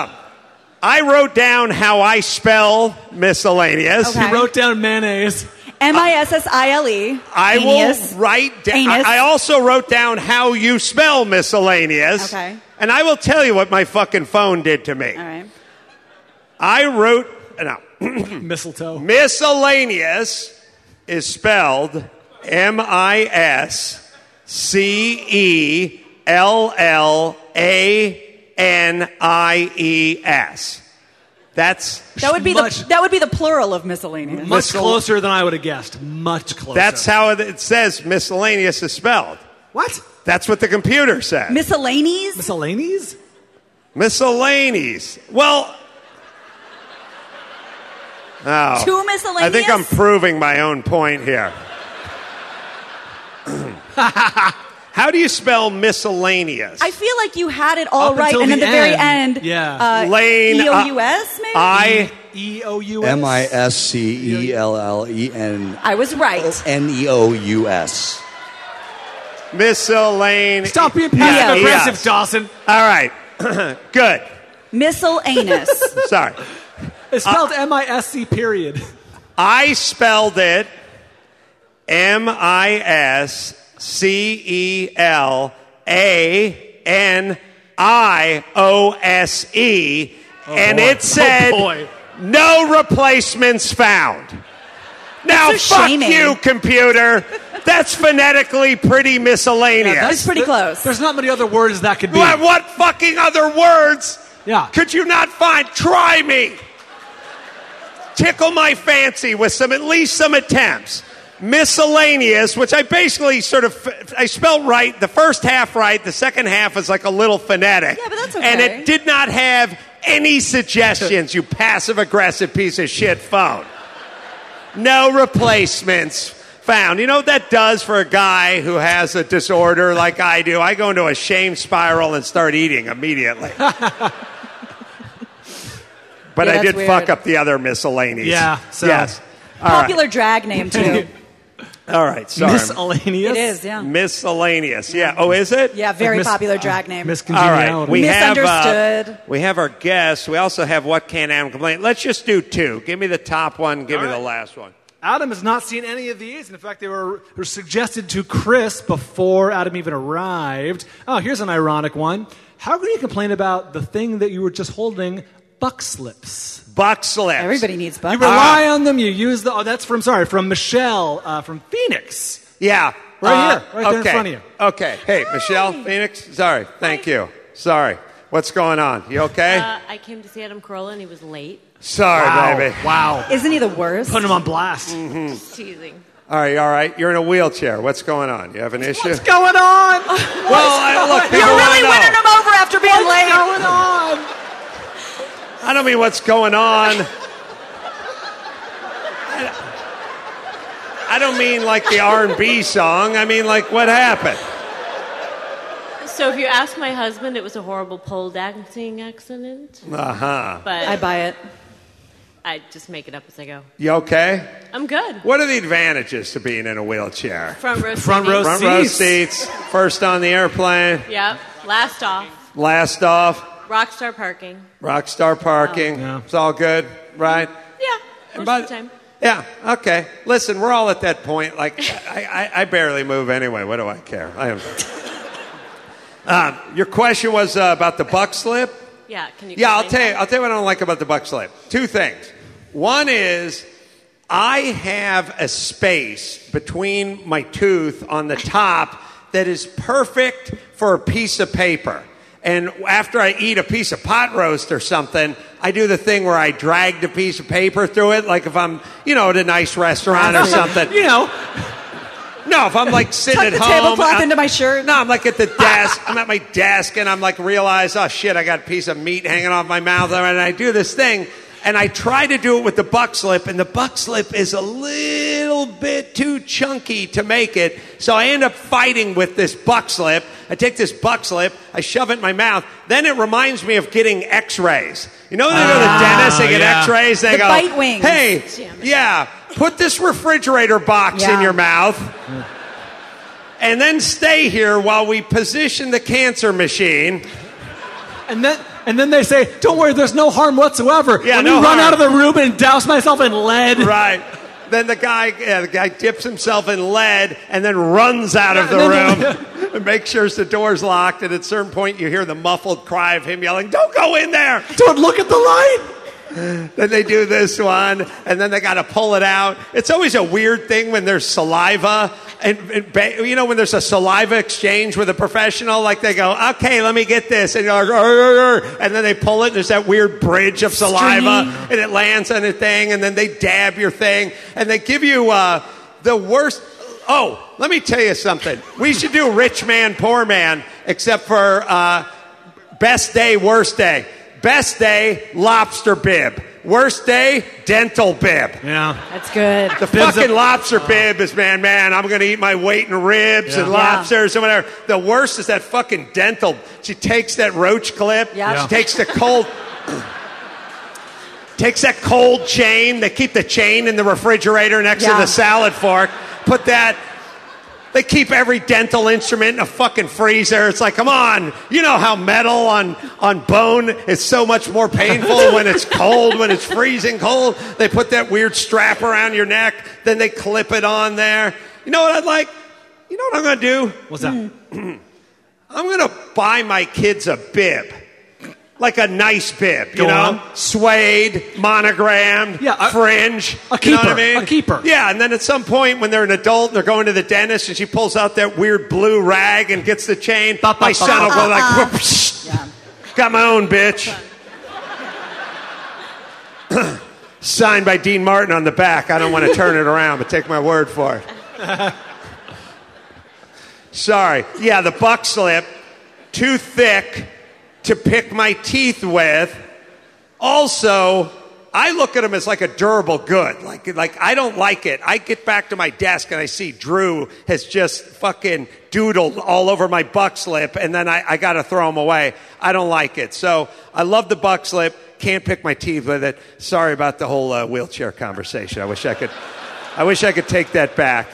B: I wrote down how I spell miscellaneous.
D: Okay.
C: He wrote down mayonnaise.
D: M I S S I L E.
B: I
D: Aeneas.
B: will write down.
D: Anus.
B: I also wrote down how you spell miscellaneous.
D: Okay.
B: And I will tell you what my fucking phone did to me.
D: All right.
B: I wrote, no.
C: Mistletoe.
B: Miscellaneous is spelled M I S C E L L A N I E S. That's
D: That would be
C: Much-
D: the that would be the plural of miscellaneous.
C: Much
B: Miscel-
C: closer than I would have guessed. Much closer.
B: that's how it, it says miscellaneous is spelled.
C: What?
B: That's what the computer said.
D: Miscellaneous?
C: Miscellaneous?
B: Miscellaneous. Well, oh,
D: Two miscellaneous?
B: I think I'm proving my own point here. How do you spell miscellaneous?
D: I feel like you had it all
C: Up
D: right,
C: until
D: and
C: the
D: then the very
C: end.
D: end,
C: Yeah.
D: uh,
B: Lane,
D: E O U S, maybe?
B: I
C: E O U S?
A: M I S C E L L E N
D: I was right.
A: N E O U S.
B: miscellaneous.
C: Stop being
B: Yeah,
C: passive aggressive,
B: yes.
C: Dawson.
B: All right. Good.
D: Miscellaneous.
B: Sorry.
C: It's spelled M I S C period.
B: I spelled it M I S C E L A N I O S E, and
C: boy.
B: it said,
C: Oh, boy.
B: no replacements found. Now,
D: That's so
B: fuck
D: shaming.
B: you, computer. That's phonetically pretty miscellaneous.
C: Yeah,
D: It's pretty close.
C: There's not many other words that could be.
B: what, what fucking other words
C: Yeah.
B: could you not find? Try me. Tickle my fancy with some, at least some attempts. Miscellaneous, which I basically sort of, I spelled right, the first half right, the second half is like a little phonetic.
D: Yeah, but that's
B: And
D: okay.
B: it did not have any suggestions, you passive-aggressive piece of shit phone. No replacements found. You know what that does for a guy who has a disorder like I do? I go into a shame spiral and start eating immediately. But
D: Yeah,
B: I
D: that's
B: did
D: weird.
B: fuck up the other miscellaneous.
C: Yeah, so-
B: Yes. All right.
D: Popular drag name, too.
B: All right, sorry.
C: Miscellaneous?
D: It is, yeah.
B: Miscellaneous. Yeah. Oh, is it?
D: Yeah, very
C: Mis-
D: popular drag name.
B: All
C: Miscongeniality.
B: right. We have uh,
D: Misunderstood.
B: we have our guests. We also have what can Adam complain. Let's just do two. Give me the top one. Give
C: All
B: me the
C: right.
B: last one.
C: Adam has not seen any of these. In fact, they were, were suggested to Chris before Adam even arrived. Oh, here's an ironic one. How can you complain about the thing that you were just holding, buck slips?
B: Buck slips.
D: Everybody needs butt.
C: You rely on them. You use the. Oh, that's from sorry from Michelle uh, from Phoenix.
B: Yeah.
C: Right
B: Uh,
C: here, right there in
B: okay.
C: front of you.
B: Okay. Hey, Michelle, Phoenix. Sorry. Thank you. Sorry. What's going on? You okay?
E: Uh, I came to see Adam Carolla and he was late.
B: Sorry,
C: Wow.
B: baby.
C: Wow.
D: Isn't he the worst?
C: Put him on blast.
E: Just teasing.
B: All right. All right. You're in a wheelchair. What's going on? You have an issue?
C: What's going on?
B: Well, I, look, people
D: You're really
B: wanna know.
D: winning him over after being
C: What's
D: late.
C: going on?
B: I don't mean what's going on. I don't mean like the R and B song. I mean like what happened.
E: So if you ask my husband, it was a horrible pole dancing accident.
B: Uh-huh.
E: But
D: I buy it.
E: I just make it up as I go.
B: You okay?
E: I'm good.
B: What are the advantages to being in a wheelchair?
E: Front row
C: Front
E: seating.
C: row
B: Front row
C: Seats.
B: seats, first on the airplane,
E: Yep. Last off.
B: last off,
E: Rockstar parking.
B: rock star parking.
C: Yeah.
B: It's all good, right?
E: Yeah. Most
B: But-
E: of the time.
B: Yeah, okay. Listen, we're all at that point. Like, I, I, I barely move anyway. What do I care? I am. Um, your question was uh, about the buck slip?
E: Yeah. Can you?
B: Yeah, I'll
E: explain
B: tell you.
E: that?
B: I'll tell you what I don't like about the buck slip. Two things. One is I have a space between my tooth on the top that is perfect for a piece of paper. And after I eat a piece of pot roast or something, I do the thing where I drag the piece of paper through it, like if I'm, you know, at a nice restaurant or something.
C: You know,
B: No, if I'm like sitting
D: Tuck
B: at
D: the
B: home.
D: tablecloth
B: I'm-
D: into my shirt.
B: No, I'm like at the desk. I'm at my desk and I'm like realize, oh shit, I got a piece of meat hanging off my mouth. And I do this thing and I try to do it with the buck slip, and the buck slip is a little bit too chunky to make it. So I end up fighting with this buck slip. I take this buck slip, I shove it in my mouth. Then it reminds me of getting x-rays. You know when they go to the dentist, they get
C: yeah.
B: x-rays, they
D: The
B: go,
D: bite wings.
B: hey,
E: Damn it.
B: yeah, put this refrigerator box
D: Yeah.
B: in your mouth. And then stay here while we position the cancer machine.
C: and then and then they say, "Don't worry, there's no harm whatsoever."
B: Yeah,
C: Let
B: no
C: me run
B: harm.
C: out of the room and douse myself in lead.
B: Right. then the guy, yeah, the guy dips himself in lead and then runs out of the room and makes sure the door's locked. And at a certain point, you hear the muffled cry of him yelling, "Don't go in there!
C: Don't look at the light!"
B: Then they do this one, and then they got to pull it out. It's always a weird thing when there's saliva. And, and you know, when there's a saliva exchange with a professional, like they go, "Okay, let me get this," and you're like, "Arr, arr," and then they pull it, and there's that weird bridge of saliva,
D: Stringy.
B: and it lands on a thing, and then they dab your thing, and they give you uh, the worst. Oh, let me tell you something. We should do rich man, poor man, except for uh, best day, worst day. Best day, lobster bib. Worst day, dental bib.
C: Yeah.
D: That's good.
B: The fucking lobster bib is, man, man, I'm going to eat my weight in ribs
C: Yeah.
B: and lobsters and whatever. The worst is that fucking dental. She takes that roach clip.
D: Yeah.
C: Yeah.
B: She takes the cold... takes that cold chain. They keep the chain in the refrigerator next
D: Yeah.
B: to the salad fork. Put that... They keep every dental instrument in a fucking freezer. It's like, come on. You know how metal on, on bone is so much more painful when it's cold, when it's freezing cold. They put that weird strap around your neck. Then they clip it on there. You know what I'd like? You know what I'm going to do?
C: What's that?
B: I'm going to buy my kids a bib. Like a nice bib, you
C: Go
B: know?
C: on.
B: Suede, monogrammed,
C: Yeah, a-
B: fringe.
C: a
B: You know what I
C: keeper,
B: mean?
C: a keeper.
B: Yeah, and then at some point when they're an adult and they're going to the dentist and she pulls out that weird blue rag and gets the chain,
C: Ba, ba,
B: my
C: ba,
B: son will
C: ba,
B: go like,
D: ba.
B: whoop, psh,
D: Yeah.
B: got my own bitch. Signed by Dean Martin on the back. I don't want to turn it around, but take my word for it. Sorry. Yeah, the buck slip, too thick to pick my teeth with. Also, I look at them as like a durable good. Like, like I don't like it. I get back to my desk and I see Drew has just fucking doodled all over my buck slip, and then I, I got to throw them away. I don't like it. So I love the buck slip. Can't pick my teeth with it. Sorry about the whole uh, wheelchair conversation. I wish I could. I wish I could take that back.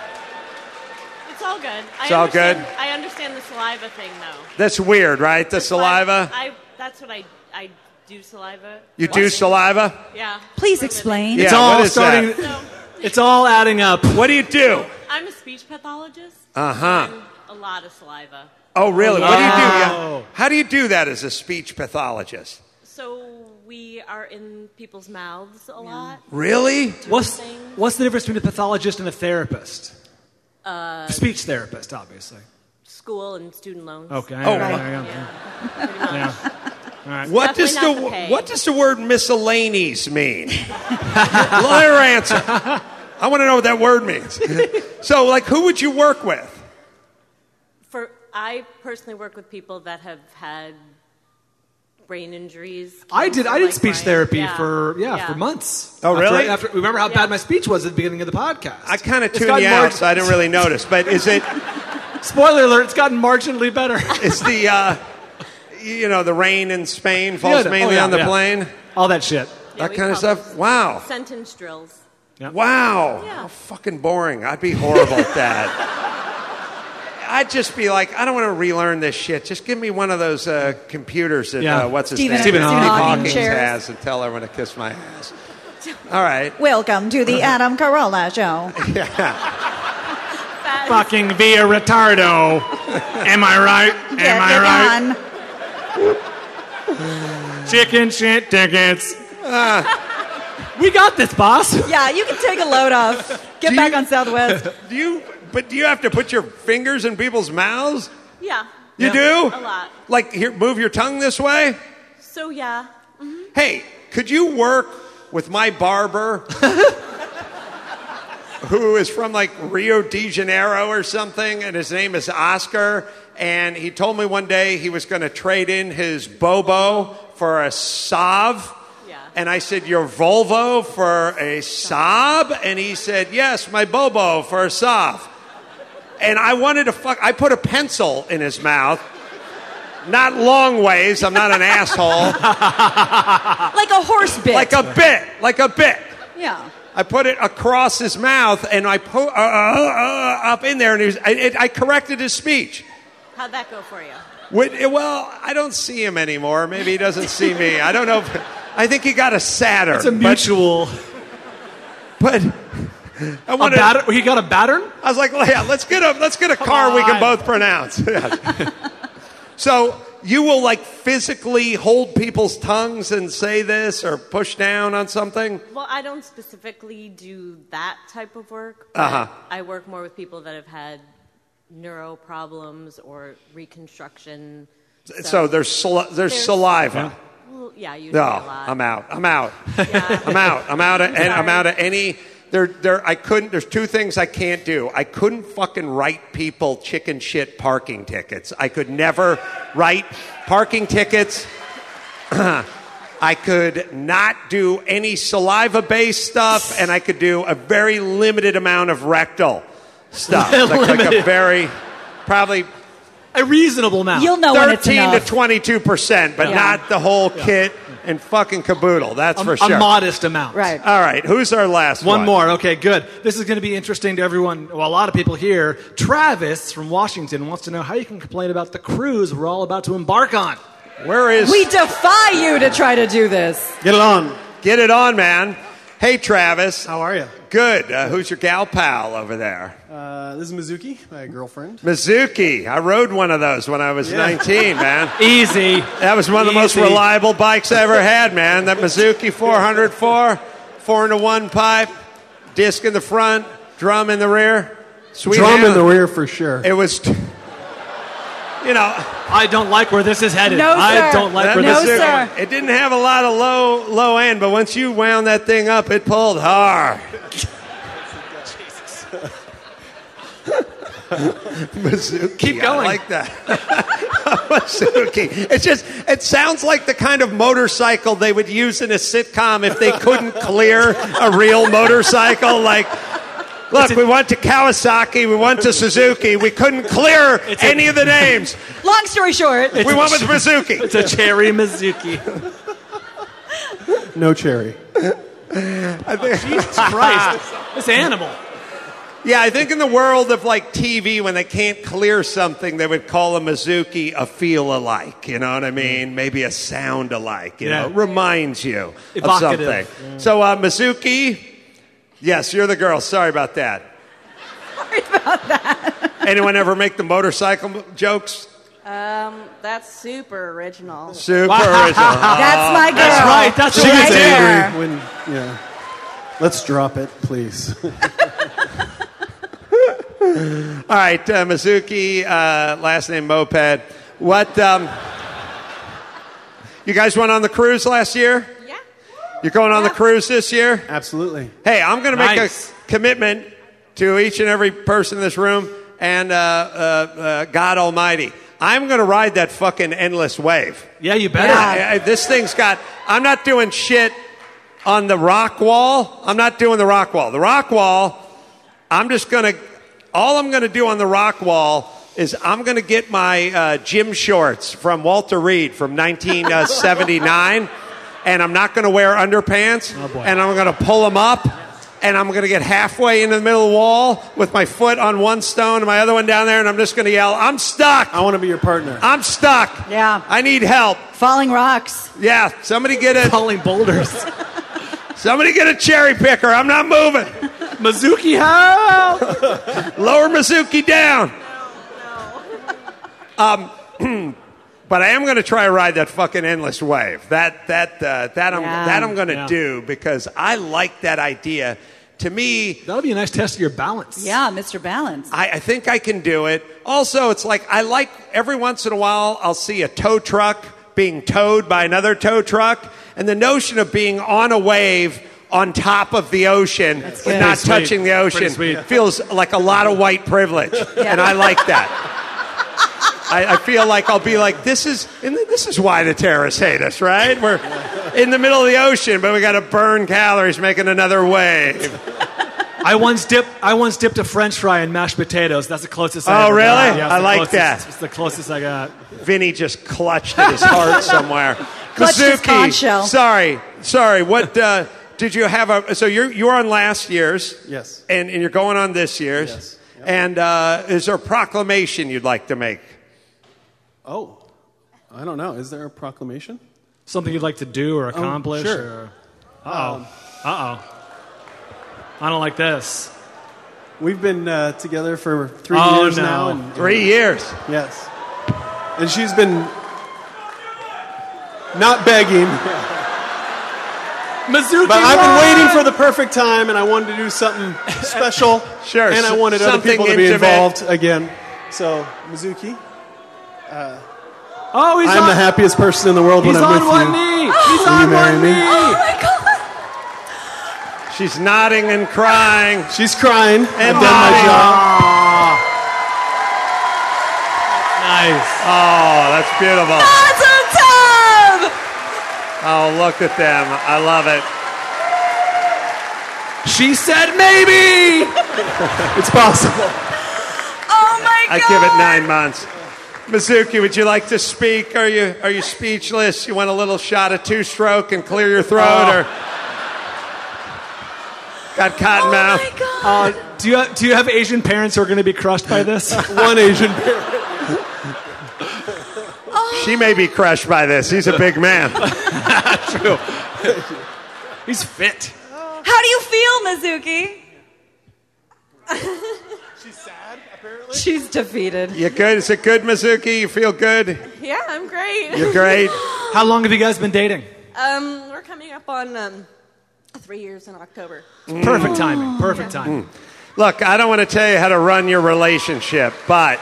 E: It's all good. I
B: It's all
E: understand-
B: good?
E: I understand the saliva thing, though.
B: That's weird, right? The
E: That's why
B: saliva.
E: I, that's what I, I do saliva.
B: You
E: for
B: do
E: living.
B: saliva?
E: Yeah.
D: Please
E: for a living.
D: explain.
B: Yeah,
C: It's all
B: what is
C: starting.
B: that?
E: So,
C: It's all adding up.
B: What do you do?
E: I'm a speech pathologist.
B: Uh-huh.
E: So I'm a lot of saliva.
B: Oh, really? What do you do?
C: Oh.
B: Yeah. How do you do that as a speech pathologist?
E: So we are in people's mouths a lot.
B: Really?
C: What's
E: Things.
C: what's the difference between a pathologist and a therapist? Uh, Speech therapist, obviously.
E: School and student loans.
C: Okay.
B: Oh,
C: yeah,
B: right.
C: yeah,
E: Yeah. Pretty much.
C: yeah. All right.
B: What does
E: Definitely
B: the
E: not the pay.
B: what does the word miscellaneous mean? Lawyer answer. I want to know what that word means. So, like, who would you work with?
E: For I personally work with people that have had brain injuries.
C: I did. I
E: cancer,
C: did
E: like
C: speech
E: Brian.
C: therapy
E: Yeah.
C: for yeah,
E: Yeah.
C: for months.
B: Oh,
C: After-
B: really?
C: After, remember how
E: Yeah.
C: bad my speech was at the beginning of the podcast.
B: I kind of
C: It's
B: tuned
C: gotten
B: you out,
C: marg-
B: so I didn't really notice. But is it
C: Spoiler alert! It's gotten marginally better.
B: is the uh, you know the rain in Spain falls
C: Yeah,
B: mainly
C: oh, yeah,
B: on the
C: yeah.
B: plane?
C: All that shit.
E: Yeah,
B: That
E: we
B: kind of
E: call
B: stuff?
E: those
B: Wow.
E: Sentence drills.
B: Wow.
E: Yeah.
B: How fucking boring. I'd be horrible at that. I'd just be like, I don't want to relearn this shit. Just give me one of those uh, computers that,
C: Yeah.
B: uh, what's his
D: Stephen-
B: name?
C: Stephen Hawking
B: Hawking
D: chairs.
B: has and tell everyone to kiss my ass. All right.
D: Welcome to the Adam Carolla Show.
E: That is-
C: Fucking via retardo. Am I right? Am
D: Get
C: I
D: it
C: right?
D: on.
C: Chicken shit tickets. We got this, boss.
D: Yeah, you can take a load off. Get
B: Do
D: back
B: you-
D: on Southwest.
B: Do you, but do you have to put your fingers in people's mouths?
E: Yeah.
B: You
C: Yeah.
B: do?
E: A lot.
B: Like, here, move your tongue this way?
E: So yeah.
B: Hey, could you work with my barber who is from like Rio de Janeiro or something, and his name is Oscar, and he told me one day he was going to trade in his Bobo for a Saab.
E: Yeah.
B: And I said, your Volvo for a Saab? And he said, yes, my Bobo for a Saab. And I wanted to fuck, I put a pencil in his mouth. Not long ways, I'm not an asshole.
D: Like a horse bit.
B: Like a bit, like a bit.
D: yeah.
B: I put it across his mouth, and I put uh, uh, uh, up in there, and he was, I, it, I corrected his speech.
E: How'd that go for you?
B: Would, well, I don't see him anymore. Maybe he doesn't see me. I don't know. If, I think he got a Saturn.
C: It's a
B: but-
C: mutual
B: But I
C: A
B: wanted.
C: batter- he got a battern?
B: I was like, well, yeah, let's get a let's get a car we can
C: on.
B: both pronounce. Yeah. So you will like physically hold people's tongues and say this or push down on something?
E: Well, I don't specifically do that type of work. But
B: Uh-huh.
E: I work more with people that have had neuro problems or reconstruction.
B: So there's sal- there's,
E: There's-
B: saliva.
E: Well, yeah, usually
B: No,
E: a lot.
B: I'm out. I'm out.
E: Yeah.
B: I'm out. I'm out. Of, and I'm
E: Sorry.
B: out of any. There, there. I couldn't. There's two things I can't do. I couldn't fucking write people chicken shit parking tickets. I could never write parking tickets. I could not do any saliva-based stuff, and I could do a very limited amount of rectal stuff. like, like a
C: Limited.
B: very, probably
C: A reasonable amount.
D: You'll know when it's
B: thirteen to
D: enough.
B: twenty-two percent, but
D: Yeah.
B: not the whole kit and fucking caboodle. That's
C: a,
B: for sure.
C: a modest amount.
D: Right.
B: All right, who's our last one?
C: One more. Okay, good. This is going to be interesting to everyone. Well, a lot of people here. Travis from Washington wants to know how you can complain about the cruise we're all about to embark on.
B: Where is?
D: We defy you to try to do this.
F: Get it on.
B: Get it on, man. Hey, Travis.
F: How are you?
B: Good. Uh, who's your gal pal over there?
F: Uh, this is Mizuki, my girlfriend.
B: Mizuki. I rode one of those when I was
F: Yeah.
B: nineteen, man.
C: Easy.
B: That was one of the most
C: Easy.
B: reliable bikes I ever had, man. That Mizuki four hundred four, four into one pipe, disc in the front, drum in the rear. Sweet
F: Drum in
B: handle.
F: the rear for sure.
B: It was, t- you know,
C: I don't like where this is headed.
D: No,
C: I
D: sir.
C: don't like
B: that
C: where
D: No,
C: this is
B: Mizuki-
D: sir.
B: it didn't have a lot of low low end, but once you wound that thing up, it pulled hard. Mizuki.
C: Keep going.
B: I like that. Mizuki. It's just, it sounds like the kind of motorcycle they would use in a sitcom if they couldn't clear a real motorcycle. Like, look, we went to Kawasaki, we went to Suzuki, we couldn't clear
C: It's a-
B: any of the names.
D: Long story short,
B: We went with Mizuki.
C: It's a cherry Mizuki.
F: No cherry.
C: Jesus Christ. This animal.
B: Yeah, I think in the world of like T V, when they can't clear something, they would call a Mizuki a feel alike. You know what I mean? Maybe a sound alike. You
C: Yeah.
B: know, reminds you
C: Evocative.
B: of something. So, uh, Mizuki, yes, you're the girl. Sorry about that.
D: sorry about that.
B: Anyone ever make the motorcycle m- jokes?
G: Um, that's super original.
B: Super original.
D: That's my girl.
C: That's right. That's
F: She
C: what
D: Right
F: gets
C: I did.
D: there.
F: angry when, yeah. Let's drop it, please.
B: All right, uh, Mizuki, uh, last name Moped. What? Um, you guys went on the cruise last year?
G: Yeah.
B: You're going on the cruise this year?
F: Absolutely.
B: Hey, I'm going to make
C: Nice.
B: a commitment to each and every person in this room and uh, uh, uh, God Almighty. I'm going to ride that fucking endless wave.
C: Yeah, you better.
D: Yeah.
B: I- I- this thing's got. I'm not doing shit on the rock wall. I'm not doing the rock wall. The rock wall, I'm just going to. All I'm going to do on the rock wall is I'm going to get my uh, gym shorts from Walter Reed from nineteen seventy-nine, and I'm not going to wear underpants,
C: Oh, boy.
B: and I'm going to pull them up, and I'm going to get halfway into the middle of the wall with my foot on one stone and my other one down there, and I'm just going to yell, "I'm stuck!
F: I want to be your partner.
B: I'm stuck!
D: Yeah.
B: I need help!
D: Falling rocks.
B: Yeah, somebody get a
C: Falling boulders.
B: somebody get a cherry picker! I'm not moving!
C: Mizuki, help!
B: Lower Mizuki down!" Um, but I am going to try to ride that fucking endless wave. That that uh, that I'm
D: Yeah.
B: that I'm going to
C: Yeah.
B: do because I like that idea. To me,
C: That'll be a nice test of your balance.
D: Yeah, Mister Balance.
B: I, I think I can do it. Also, it's like I like every once in a while I'll see a tow truck being towed by another tow truck, and the notion of being on a wave on top of the ocean but
D: good.
B: not
C: Pretty
B: touching
C: sweet.
B: the ocean
C: Pretty sweet.
B: feels like a lot of white privilege, and I like that. I, I feel like I'll be like, this is and this is why the terrorists hate us, right? We're in the middle of the ocean, but we got to burn calories making another wave.
C: I once dipped. I once dipped a French fry in mashed potatoes. That's the closest. I
B: Oh,
C: ever
B: really?
C: got. Yeah, it's
B: I
C: the
B: like
C: closest-
B: that.
C: It's the closest I got.
B: Vinny just clutched at his heart somewhere.
D: Clutched his conch shell.
B: sorry, sorry. What uh, did you have? A, so you're you're on last year's,
F: Yes.
B: and, and you're going on this year's.
F: Yes. Yep.
B: And uh, is there a proclamation you'd like to make?
F: Oh, I don't know. Is there a proclamation?
C: Something you'd like to do or accomplish?
F: sure.
C: Or, uh oh. Uh oh. I don't like this.
F: We've been uh, together for three
C: Oh,
F: years
C: no.
F: now. And,
B: Three years.
F: Yes. And she's been not begging,
C: Mizuki
F: but I've
C: won!
F: been waiting for the perfect time, and I wanted to do something special.
B: Sure,
F: And I
B: s-
F: wanted other
B: something
F: people to be
B: intimate.
F: involved again. So, Mizuki,
C: Oh, he's
F: I'm
C: on,
F: the happiest person in the world
C: he's
F: when I'm
C: on
F: with
C: one
F: you.
C: knee. He's
F: Will
C: on
F: you marry
C: one
F: me?
C: knee.
D: Oh my God.
B: She's nodding and crying.
F: She's crying.
B: And
F: I've done my
B: nodding.
F: job.
C: Nice.
B: Oh, that's beautiful.
D: Awesome, Tom!
B: Oh, look at them. I love it.
C: She said maybe.
F: It's possible.
D: Oh my God!
B: I give it nine months. Mizuki, would you like to speak? Are you are you speechless? You want a little shot of two stroke and clear your throat,
C: Oh.
B: or got cotton
D: Oh
B: mouth?
D: my God!
C: Uh, do you do you have Asian parents who are going to be crushed by this?
F: One Asian parent.
B: She may be crushed by this. He's a big man.
C: True. He's fit.
D: How do you feel, Mizuki?
F: She's sad, apparently.
D: She's defeated.
B: You good? Is it good, Mizuki? You feel good?
G: Yeah, I'm great.
B: You're great.
C: How long have you guys been dating?
G: Um, we're coming up on um, three years in October.
C: Perfect timing. Perfect timing.
B: Look, I don't want to tell you how to run your relationship, but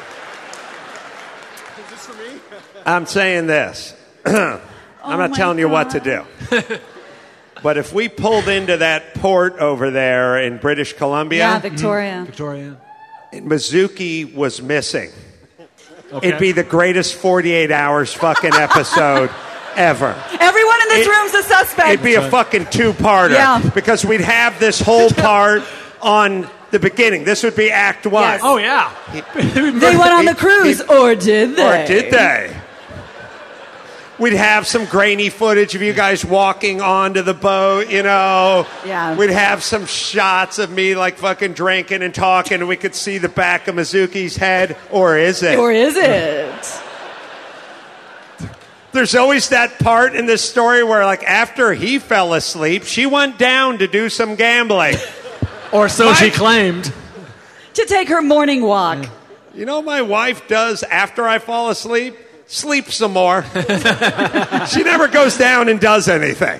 F: Is this for me?
B: I'm saying this. I'm not
D: my
B: telling you what to
D: God.
B: do. But if we pulled into that port over there in British
D: Yeah,
B: Columbia,
D: Victoria.
C: Victoria.
B: and Mizuki was missing,
C: Okay.
B: it'd be the greatest forty-eight hours fucking episode ever.
D: Everyone in this
B: It-
D: room's a suspect.
B: It'd be a fucking two-parter.
D: Yeah.
B: Because we'd have this whole part on the beginning. This would be Act One.
D: Yes.
C: Oh yeah.
D: They went on the cruise,
B: he-
D: or did they?
B: Or did they? We'd have some grainy footage of you guys walking onto the boat, you know.
D: Yeah.
B: We'd have some shots of me like fucking drinking and talking, and we could see the back of Mizuki's head. Or is it?
D: Or is it?
B: There's always that part in this story where, like, after he fell asleep, she went down to do some gambling.
C: Or so
B: What?
C: she claimed.
D: To take her morning walk.
B: You know what my wife does after I fall asleep? Sleep some more. She never goes down and does anything.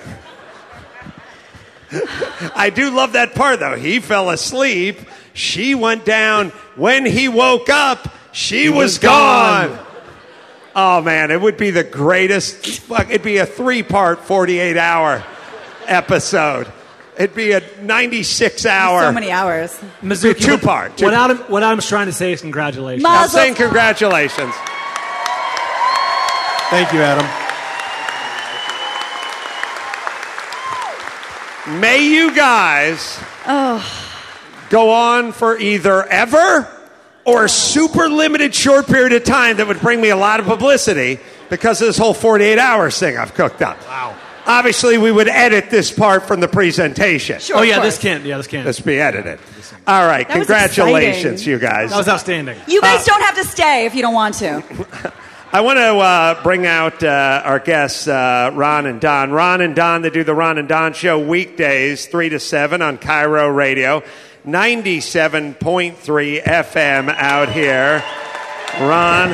B: I do love that part, though. He fell asleep. She went down. When he woke up, she was,
C: was
B: gone.
C: gone.
B: Oh, man, it would be the greatest. Fuck, it'd be a three-part, forty-eight hour episode. It'd be a ninety-six hour.
D: So many hours.
C: Mizuki,
B: Two
C: what-
B: part, two
C: What, Adam, what Adam's trying to say is congratulations.
D: Ma-
B: I'm saying congratulations.
F: Thank you, Adam.
B: May you guys go on for either ever or a super limited short period of time that would bring me a lot of publicity because of this whole forty-eight hours thing I've cooked up.
C: Wow.
B: Obviously, we would edit this part from the presentation.
D: Sure,
C: Oh
D: of
C: yeah,
D: course.
C: this can't. Yeah, this can't.
B: Let's be edited. All right,
D: That was
B: congratulations,
D: exciting.
B: you guys.
C: That was outstanding.
D: You guys don't have to stay if you don't want to.
B: I want to uh, bring out uh, our guests, uh, Ron and Don. Ron and Don, they do the Ron and Don Show weekdays, three to seven on Cairo Radio, ninety-seven point three F M out here. Ron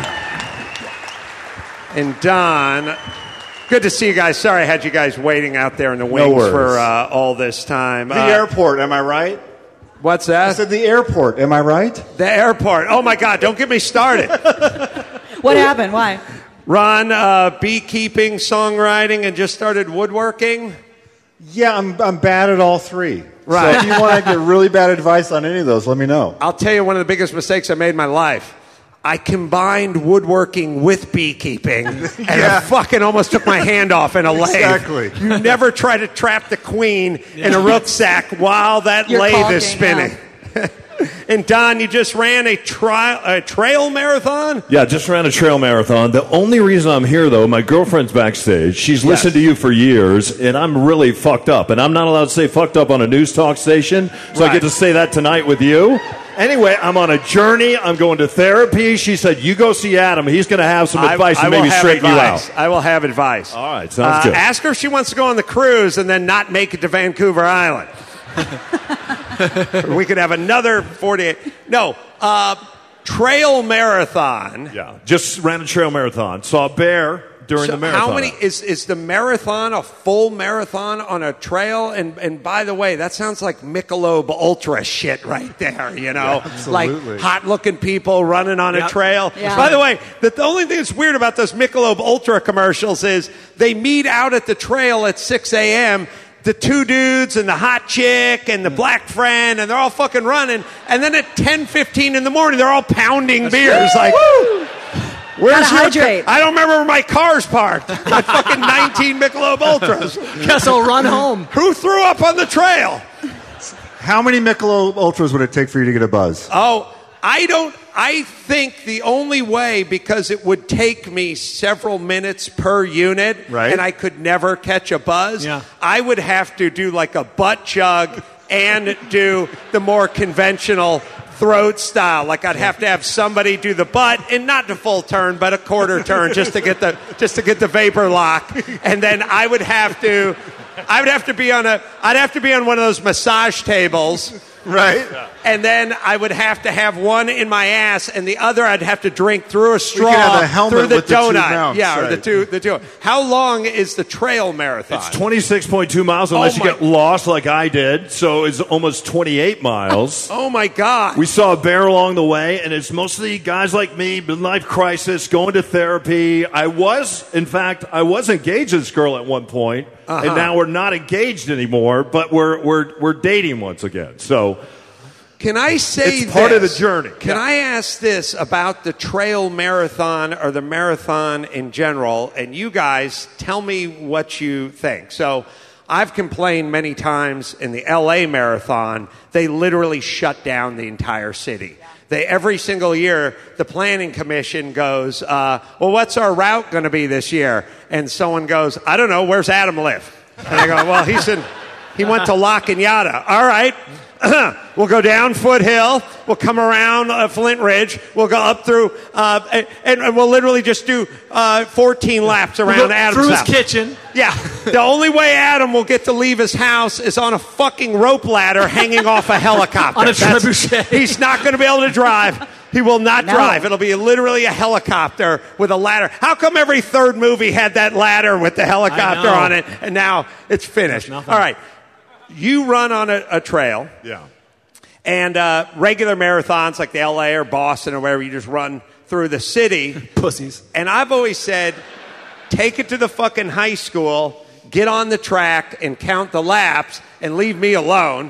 B: and Don, good to see you guys. Sorry I had you guys waiting out there in the wings
H: worries.
B: for uh, all this time.
H: The
B: Uh,
H: airport, am I right?
B: What's
H: I
B: that?
H: said the airport, am I right?
B: The airport. Oh, my God, don't get me started.
D: What happened? Why?
B: Ron, uh, beekeeping, songwriting, and just started woodworking.
H: Yeah, I'm, I'm bad at all three.
B: Right.
H: So if you want to get really bad advice on any of those, let me know.
B: I'll tell you one of the biggest mistakes I made in my life. I combined woodworking with beekeeping, and
H: Yeah.
B: I fucking almost took my hand off in a lathe.
H: Exactly.
B: You never try to trap the queen in a rucksack while that
D: You're
B: lathe
D: caulking,
B: is spinning. And Don, you just ran a, tri- a trail marathon?
I: Yeah, just ran a trail marathon. The only reason I'm here, though, my girlfriend's backstage. She's listened to you for years, and I'm really fucked up. And I'm not allowed to say fucked up on a news talk station, so I
B: Right.
I: get to say that tonight with you. Anyway, I'm on a journey. I'm going to therapy. She said, you go see Adam. He's going to have some advice
B: I, I
I: and
B: will
I: maybe
B: have
I: straighten
B: advice.
I: you out.
B: I will have advice.
I: All right, sounds
B: Uh,
I: good.
B: Ask her if she wants to go on the cruise and then not make it to Vancouver Island. We could have another forty-eight. No, uh, trail marathon.
I: Yeah, just ran a trail marathon. Saw a bear during
B: So
I: the marathon.
B: How many is is the marathon a full marathon on a trail? And and by the way, that sounds like Michelob Ultra shit right there. You know,
H: Yeah,
B: like
H: absolutely.
B: hot looking people running on
C: Yeah.
B: a trail.
D: Yeah.
B: By the way, the, the only thing that's weird about those Michelob Ultra commercials is they meet out at the trail at six a.m. The two dudes and the hot chick and the black friend, and they're all fucking running. And then at ten fifteen in the morning, they're all pounding beers. Like, where's
D: Gotta
B: your
D: hydrate.
B: ca- I don't remember where my car's parked. My fucking nineteen Michelob Ultras.
C: Guess I'll run home.
B: Who threw up on the trail?
H: How many Michelob Ultras would it take for you to get a buzz?
B: Oh, I don't. I think the only way, because it would take me several minutes per unit,
H: Right.
B: and I could never catch a buzz,
C: Yeah.
B: I would have to do like a butt chug and do the more conventional throat style. Like I'd have to have somebody do the butt, and not the full turn, but a quarter turn, just to get the just to get the vapor lock, and then I would have to. I would have to be on a. I'd have to be on one of those massage tables,
H: Right.
B: and then I would have to have one in my ass, and the other I'd have to drink through a straw
H: have a helmet
B: through the
H: with the two
B: donut.
H: mounts,
B: yeah, or the
H: right.
B: two. The two. How long is the trail marathon?
I: It's twenty-six point two miles unless
B: Oh
I: you
B: my-
I: get lost like I did. So it's almost twenty-eight miles.
B: Oh my God!
I: We saw a bear along the way, and it's mostly guys like me, midlife crisis, going to therapy. I was, in fact, I was engaged to this girl at one point,
B: Uh-huh.
I: and now we're not engaged anymore, but we're we're we're dating once again. So
B: Can I say
I: It's part of
B: this?
I: the journey.
B: Can
I: Yeah.
B: I ask this about the trail marathon or the marathon in general? And you guys tell me what you think. So I've complained many times in the L A marathon, they literally shut down the entire city. They every single year, the planning commission goes, uh, well, what's our route going to be this year? And someone goes, I don't know, where's Adam live? And I go, well, he's in, he went to La Cañada. All right. We'll go down Foothill. We'll come around uh, Flint Ridge. We'll go up through, uh, and, and we'll literally just do uh, fourteen laps around
C: We'll go
B: Adam's
C: through his
B: house.
C: kitchen.
B: Yeah. The only way Adam will get to leave his house is on a fucking rope ladder hanging off a helicopter.
C: On a
B: That's-
C: trebuchet.
B: He's not going to be able to drive. He will not
D: No.
B: drive. It'll be literally a helicopter with a ladder. How come every third movie had that ladder with the helicopter
C: know.
B: on it, and now it's finished? All
C: nothing.
B: right. You run on a, a trail.
I: yeah.
B: And uh, regular marathons like the L A or Boston or wherever, you just run through the city.
C: Pussies.
B: And I've always said, take it to the fucking high school, get on the track and count the laps and leave me alone.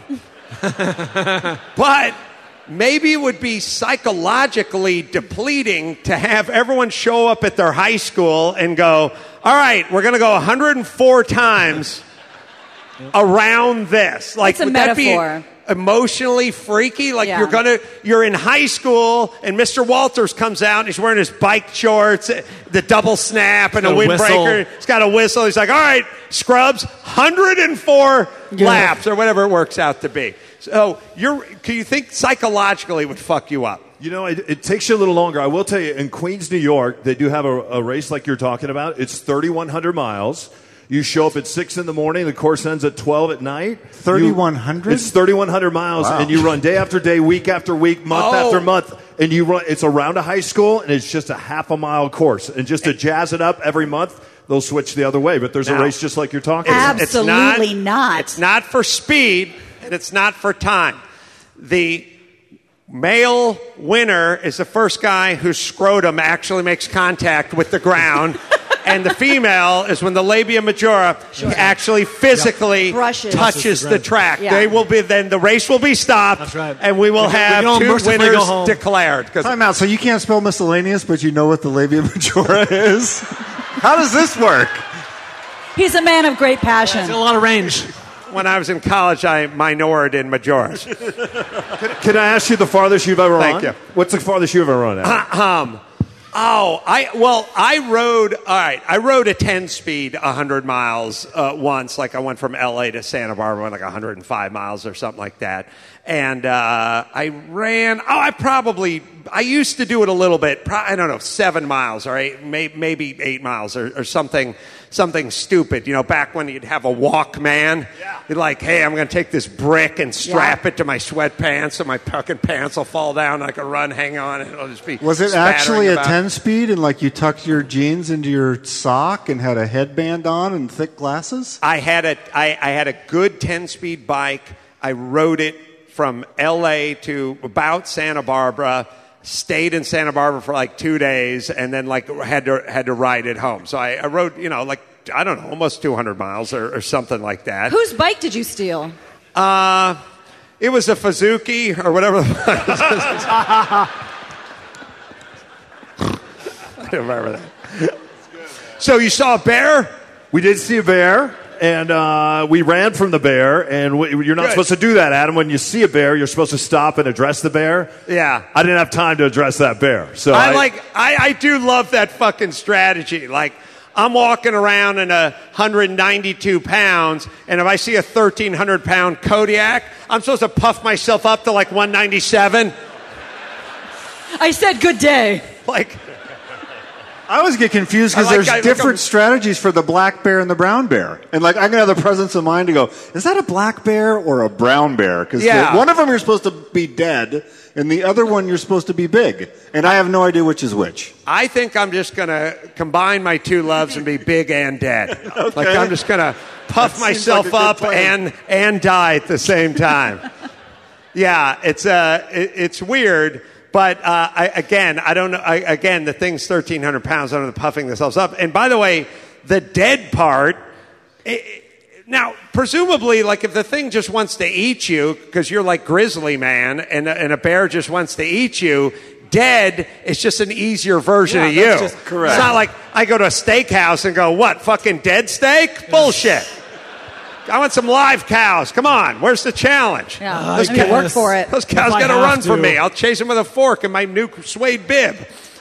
B: But maybe it would be psychologically depleting to have everyone show up at their high school and go, all right, we're going to go one hundred four times around this. Like,
D: It's a
B: would that be
D: metaphor.
B: emotionally freaky? Like
D: Yeah.
B: you're gonna, you're in high school, and Mister Walters comes out, and he's wearing his bike shorts, the double snap, and a
C: Got a
B: windbreaker.
C: whistle.
B: He's got a whistle. He's like, "All right, scrubs, one hundred four laps, or whatever it works out to be." So, you're, can you think psychologically it would fuck you up?
I: You know, it, it takes you a little longer. I will tell you, in Queens, New York, they do have a, a race like you're talking about. It's thirty-one hundred miles. You show up at six in the morning. The course ends at twelve at night.
H: thirty-one hundred?
I: It's thirty-one hundred miles,
H: Wow.
I: and you run day after day, week after week, month
B: Oh.
I: after month, and you run. It's around a high school, and it's just a half a mile course. And just to jazz it up every month, they'll switch the other way. But there's
B: Now-
I: a race just like you're talking about.
D: Absolutely not.
B: It's not for speed, and it's not for time. The male winner is the first guy whose scrotum actually makes contact with the ground. And the female is when the labia majora actually physically
D: Brushes.
B: touches the track.
D: Yeah.
B: They will be then the race will be stopped,
C: That's right.
B: and we will
C: We can- we
B: have
C: can all
B: two
C: mercifully go
B: winners
C: home.
B: declared. 'Cause
H: Time out. So you can't spell miscellaneous, but you know what the labia majora is? How does this work?
D: He's a man of great
C: It's a
D: passion.
C: lot of range.
B: when I was in college, I minored in majoras.
I: Can I ask you the farthest you've ever
B: Thank
I: run?
B: you.
I: What's the farthest you've ever run at?
B: Um, oh, I well, I rode. All right, I rode a ten-speed, one hundred miles uh, once. Like I went from L A to Santa Barbara, went like one hundred five miles or something like that. And uh, I ran. Oh, I probably. I used to do it a little bit. Pro, I don't know, seven miles or eight, may, maybe eight miles or, or something, something stupid. You know, back when you'd have a Walkman, yeah. you're like, hey, I'm going to take this brick and strap yeah. it to my sweatpants so my fucking pants will fall down. I can run, hang on, and it'll just be
H: Was it
B: spattering
H: actually
B: about.
H: a ten-speed, and like you tucked your jeans into your sock and had a headband on and thick glasses?
B: I had a, I, I had a good ten-speed bike. I rode it from L A to about Santa Barbara. Stayed in Santa Barbara for like two days, and then like had to had to ride it home. So I, I rode, you know, like I don't know, almost two hundred miles or, or something like that.
D: Whose bike did you steal?
B: Uh, it was a Fazuki or whatever. I don't remember that. So you saw a bear?
I: We did see a bear. And uh, we ran from the bear, and w- you're not
B: Good.
I: supposed to do that, Adam. When you see a bear, you're supposed to stop and address the bear.
B: Yeah.
I: I didn't have time to address that bear. So
B: I,
I: I
B: like, I, I do love that fucking strategy. Like, I'm walking around in a one hundred ninety-two pounds, and if I see a thirteen hundred pound Kodiak, I'm supposed to puff myself up to like one ninety-seven.
D: I said good day.
B: Like...
H: I always get confused because
B: like,
H: there's
B: I,
H: different
B: like
H: strategies for the black bear and the brown bear. And like, I'm going to have the presence of mind to go, is that a black bear or a brown bear? Because
B: yeah.
H: one of them you're supposed to be dead, and the other one you're supposed to be big. And I have no idea which is which.
B: I think I'm just going to combine my two loves and be big and dead. Okay. Like, I'm just going to puff
H: That
B: myself
H: like
B: up and, and die at the same time. Yeah, it's, uh, it, it's weird. But uh, I, again, I don't know. I, again, the thing's thirteen hundred pounds. I don't know, puffing themselves up. And by the way, the dead part. It, now, presumably, like if the thing just wants to eat you because you're like Grizzly Man, and, and a bear just wants to eat you, dead is just an easier version
C: Yeah,
B: of you.
C: that's just correct.
B: It's not like I go to a steakhouse and go, "What, fucking dead steak? Yeah. Bullshit." I want some live cows. Come on. Where's the challenge?
D: Yeah, uh, those cows work for it.
B: Those cows got to run for me. I'll chase them with a fork and my new suede bib.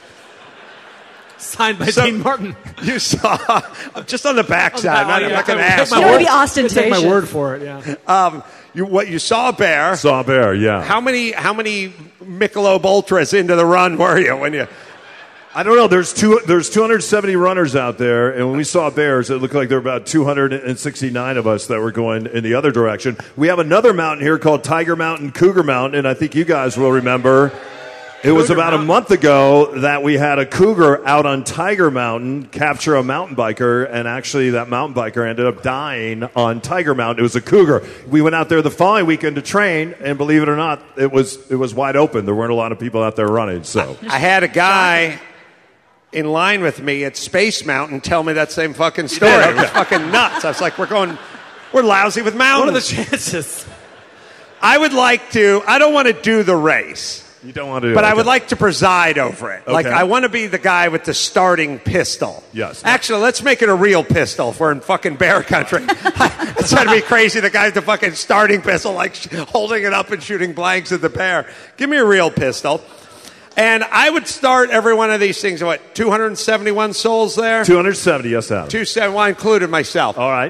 C: Signed by
B: so,
C: Dean Martin.
B: You saw, just on the backside.
C: Oh,
B: not,
C: yeah.
B: I'm not going to
C: I-
B: ask.
D: You
B: You
D: want to be ostentatious.
C: Take my word for it, yeah.
B: Um, you, what, you saw a bear.
I: saw a bear, yeah.
B: How many, how many Michelob Ultras into the run were you when you...
I: I don't know. There's two. There's two hundred seventy runners out there, and when we saw bears, it looked like there were about two hundred sixty-nine of us that were going in the other direction. We have another mountain here called Tiger Mountain, Cougar Mountain, and I think you guys will remember. It was about a month ago that we had a cougar out on Tiger Mountain capture a mountain biker, and actually that mountain biker ended up dying on Tiger Mountain. It was a cougar. We went out there the following weekend to train, and believe it or not, it was it was wide open. There weren't a lot of people out there running. So
B: I had a guy in line with me at Space Mountain tell me that same fucking story.
I: Yeah, okay.
B: It was fucking nuts. I was like, we're going, we're lousy with mountains.
C: What are the chances?
B: I would like to, I don't want to do the race.
I: you don't want to do
B: But
I: it.
B: I
I: Okay.
B: would like to preside over it. Like,
I: Okay.
B: I want to be the guy with the starting pistol.
I: Yes.
B: Actually, let's make it a real pistol if we're in fucking bear country. It's got to be crazy, the guy with the fucking starting pistol, like sh- holding it up and shooting blanks at the bear. Give me a real pistol. And I would start every one of these things, what, two hundred seventy-one souls there?
I: two hundred seventy, yes, Adam.
B: two seventy, well, I included myself.
I: All right.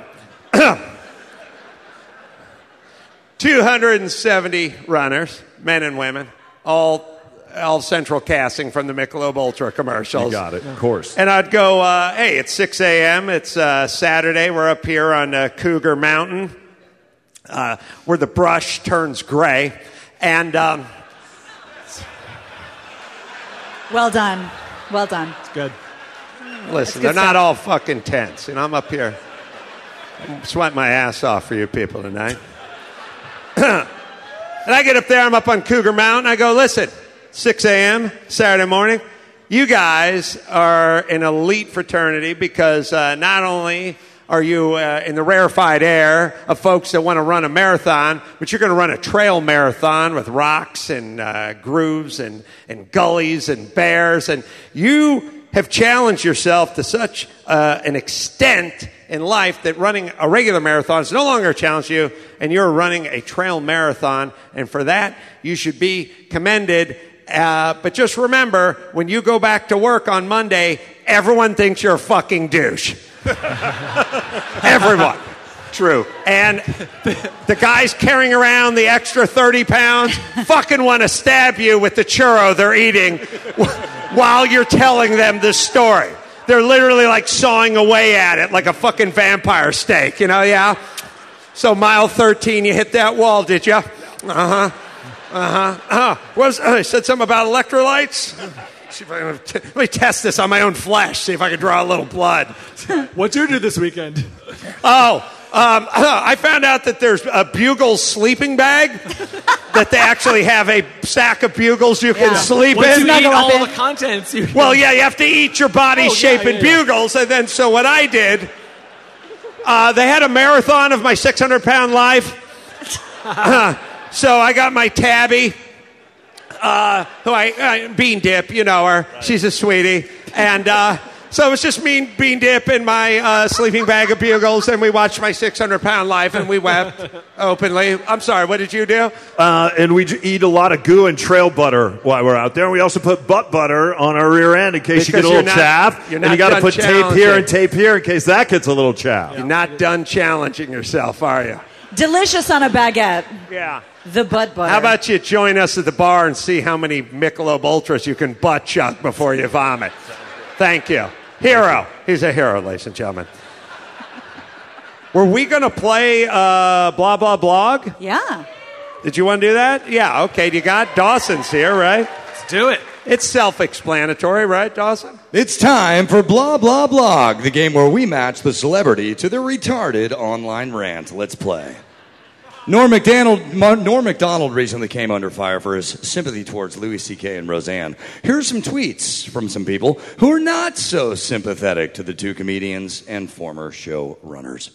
B: two hundred seventy runners, men and women, all all central casting from the Michelob Ultra commercials.
I: You got it, of course.
B: And I'd go, uh, hey, it's six a.m., it's uh, Saturday, we're up here on uh, Cougar Mountain, uh, where the brush turns gray, and... Um,
D: Well done. Well done.
C: It's good.
B: Listen,
D: good
B: they're not
D: stuff.
B: all fucking tense. You know, I'm up here. I'm sweating my ass off for you people tonight. And I get up there, I'm up on Cougar Mountain. I go, listen, six a.m., Saturday morning. You guys are an elite fraternity because uh, not only are you uh, in the rarefied air of folks that want to run a marathon, but you're going to run a trail marathon with rocks and uh, grooves and, and gullies and bears. And you have challenged yourself to such uh, an extent in life that running a regular marathon is no longer a challenge to you, and you're running a trail marathon. And for that, you should be commended. Uh, but just remember, when you go back to work on Monday, everyone thinks you're a fucking douche. Everyone.
H: True.
B: And the guys carrying around the extra thirty pounds fucking want to stab you with the churro they're eating while you're telling them this story. they're literally like sawing away at it like a fucking vampire steak, you know, yeah? So mile thirteen, you hit that wall, did you? Uh-huh. Uh-huh. Uh-huh. Was, uh, I said something about electrolytes? See if I can t- let me test this on my own flesh, see if I can draw a little blood.
C: What'd you do this weekend?
B: Oh, um, I found out that there's a Bugles sleeping bag, that they actually have a stack of Bugles you can
D: Yeah.
B: sleep
C: Once
B: in.
C: you eat
D: Snuggle up
C: all
D: in.
C: the contents, you
B: Well, yeah, you have to eat your body
C: Oh,
B: shape
C: yeah,
B: in
C: yeah, yeah.
B: Bugles. And then, so what I did, uh, they had a marathon of my six hundred pound life. So I got my tabby, uh, who I, uh, Bean Dip, you know her. She's a sweetie. And uh, so it was just me and Bean Dip in my uh, sleeping bag of Bugles, and we watched my six hundred pound life, and we wept openly. I'm sorry, what did you do?
I: Uh, and we j- eat a lot of goo and trail butter while we're out there. And we also put butt butter on our rear end in case
B: Because
I: you
B: you're
I: get a little
B: not-
I: chaff.
B: you're
I: And
B: not
I: you got to
B: done
I: put tape
B: challenging.
I: here and tape here in case that gets a little chaff.
B: You're not done challenging yourself, are you?
D: Delicious on a baguette.
B: Yeah.
D: The butt butter.
B: How about you join us at the bar and see how many Michelob Ultras you can butt chuck before you vomit? Thank you. Hero. He's a hero, ladies and gentlemen. Were we going to play uh, Blah, Blah, Blog?
D: Yeah.
B: Did you want to do that? Yeah, okay. You got Dawson's here, right?
C: Let's do it.
B: It's self-explanatory, right, Dawson?
A: It's time for Blah Blah Blog, the game where we match the celebrity to their retarded online rant. Let's play. Norm MacDonald, Norm MacDonald recently came under fire for his sympathy towards Louis C K and Roseanne. Here's some tweets from some people who are not so sympathetic to the two comedians and former showrunners.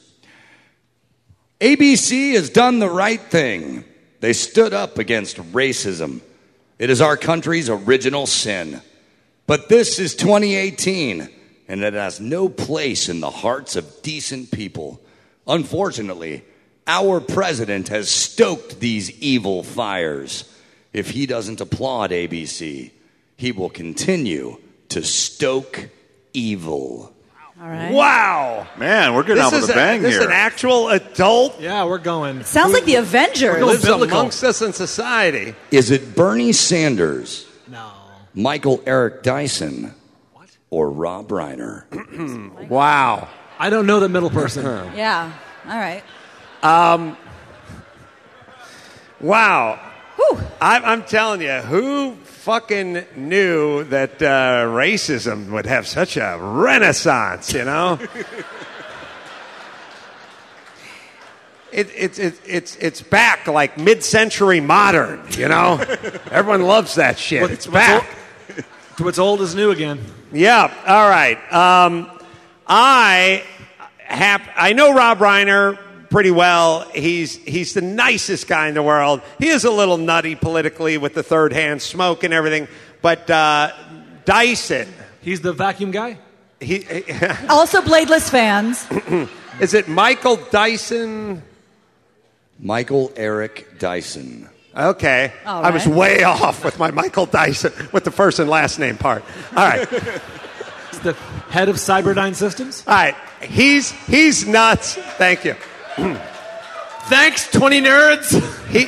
A: A B C has done the right thing. They stood up against racism. It is our country's original sin. But this is twenty eighteen, and it has no place in the hearts of decent people. Unfortunately, our president has stoked these evil fires. If he doesn't applaud A B C, he will continue to stoke evil.
D: All right.
B: Wow.
H: Man, we're getting
B: This
H: out with
B: is
H: a bang
B: this
H: here.
B: is an actual adult
C: Yeah, we're going.
D: Sounds like the Avengers.
C: going
B: lives
C: biblical.
B: amongst us in society.
A: Is it Bernie Sanders,
C: No.
A: Michael Eric Dyson, or Rob Reiner?
B: Wow.
C: I don't know the middle person.
D: Yeah. All right.
B: Wow.
D: Whew.
B: I'm, I'm telling you, who fucking knew that uh, racism would have such a renaissance, you know? it, it, it, it's, it's back like mid-century modern, you know? Everyone loves that shit.
C: What-
B: It's
C: what's
B: back.
C: old- What's old is new again.
B: Yeah, all right. Um, I hap- I know Rob Reiner pretty well. He's he's the nicest guy in the world. He is a little nutty politically with the third hand smoke and everything. But uh, Dyson,
C: He's the vacuum guy?
B: he,
D: Also, Bladeless fans.
B: is it Michael Dyson?
A: Michael Eric Dyson.
B: Okay,
D: All
B: I was
D: right.
B: way off with my Michael Dyson with the first and last name part. All right.
C: He's the head of Cyberdyne Systems?
B: All right, he's he's nuts. Thank you.
C: Thanks, twenty nerds.
B: He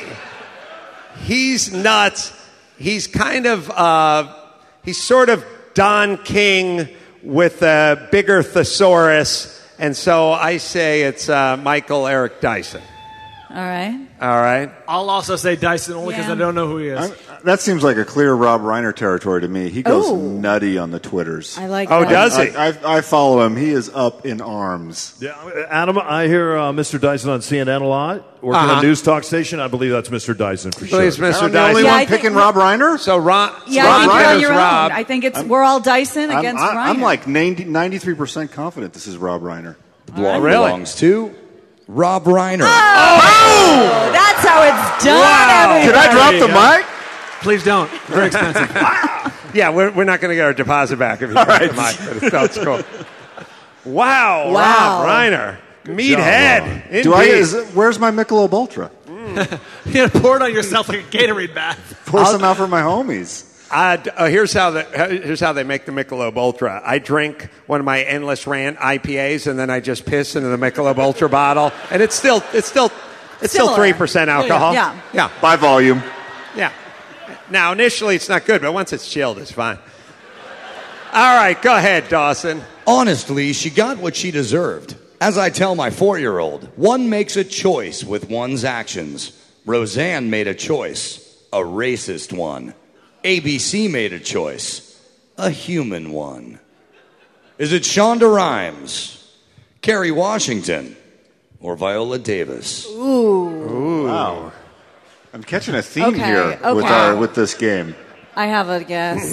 B: he's nuts. He's kind of uh, he's sort of Don King with a bigger thesaurus, and so I say it's uh, Michael Eric Dyson.
D: All right.
B: All right.
C: I'll also say Dyson only because
D: Yeah.
C: I don't know who he is.
H: I'm- that seems like a clear Rob Reiner territory to me. He goes
D: Oh.
H: nutty on the Twitters.
D: I like
B: Oh,
D: that.
B: does he?
H: I, I, I follow him. He is up in arms.
I: Yeah, Adam, I hear uh, Mister Dyson on C N N a lot. Working
B: Uh-huh.
I: on a news talk station. I believe that's Mister Dyson for sure.
B: Please, Mister
H: I'm the only
B: Dyson.
D: Yeah,
H: one
D: I think-
H: picking Rob Reiner?
B: So Ron,
D: Yeah,
B: Ron
D: I think you're on
B: Reiner's
D: your
B: Rob.
D: own. I think it's we're all Dyson
H: I'm,
D: against
H: I-
D: Reiner.
H: I'm like ninety, ninety-three percent confident this is Rob Reiner.
A: The blog
B: Really?
A: belongs to Rob Reiner.
D: Oh, that's how it's done.
B: Wow.
H: Did I
D: everybody.
H: drop the mic?
C: Please don't. Very expensive.
B: Yeah, we're, we're not going to get our deposit back if you
H: All
B: drop
H: right.
B: the mic, but it felt cool. Wow,
D: Wow.
B: Rob Reiner, meathead. Indeed.
H: Do I? Is, where's my Michelob Ultra?
C: You pour it on yourself like a Gatorade bath.
H: Pour some out for my homies.
B: Uh, d- uh, here's how the, here's how they make the Michelob Ultra. I drink one of my Endless Rant I P As, and then I just piss into the Michelob Ultra bottle, and it's still it's still it's still
D: Similar.
B: three percent alcohol.
D: Yeah.
B: yeah,
H: By volume.
B: yeah. Now initially it's not good, but once it's chilled, it's fine. All right, go ahead, Dawson.
A: Honestly, she got what she deserved. As I tell my four-year-old, one makes a choice with one's actions. Roseanne made a choice, a racist one. A B C made a choice, a human one. Is it Shonda Rhimes, Kerry Washington, or Viola Davis?
D: Ooh.
H: Ooh. Wow. I'm catching a theme
D: Okay,
H: here
D: okay.
H: with our with this game.
D: I have a guess.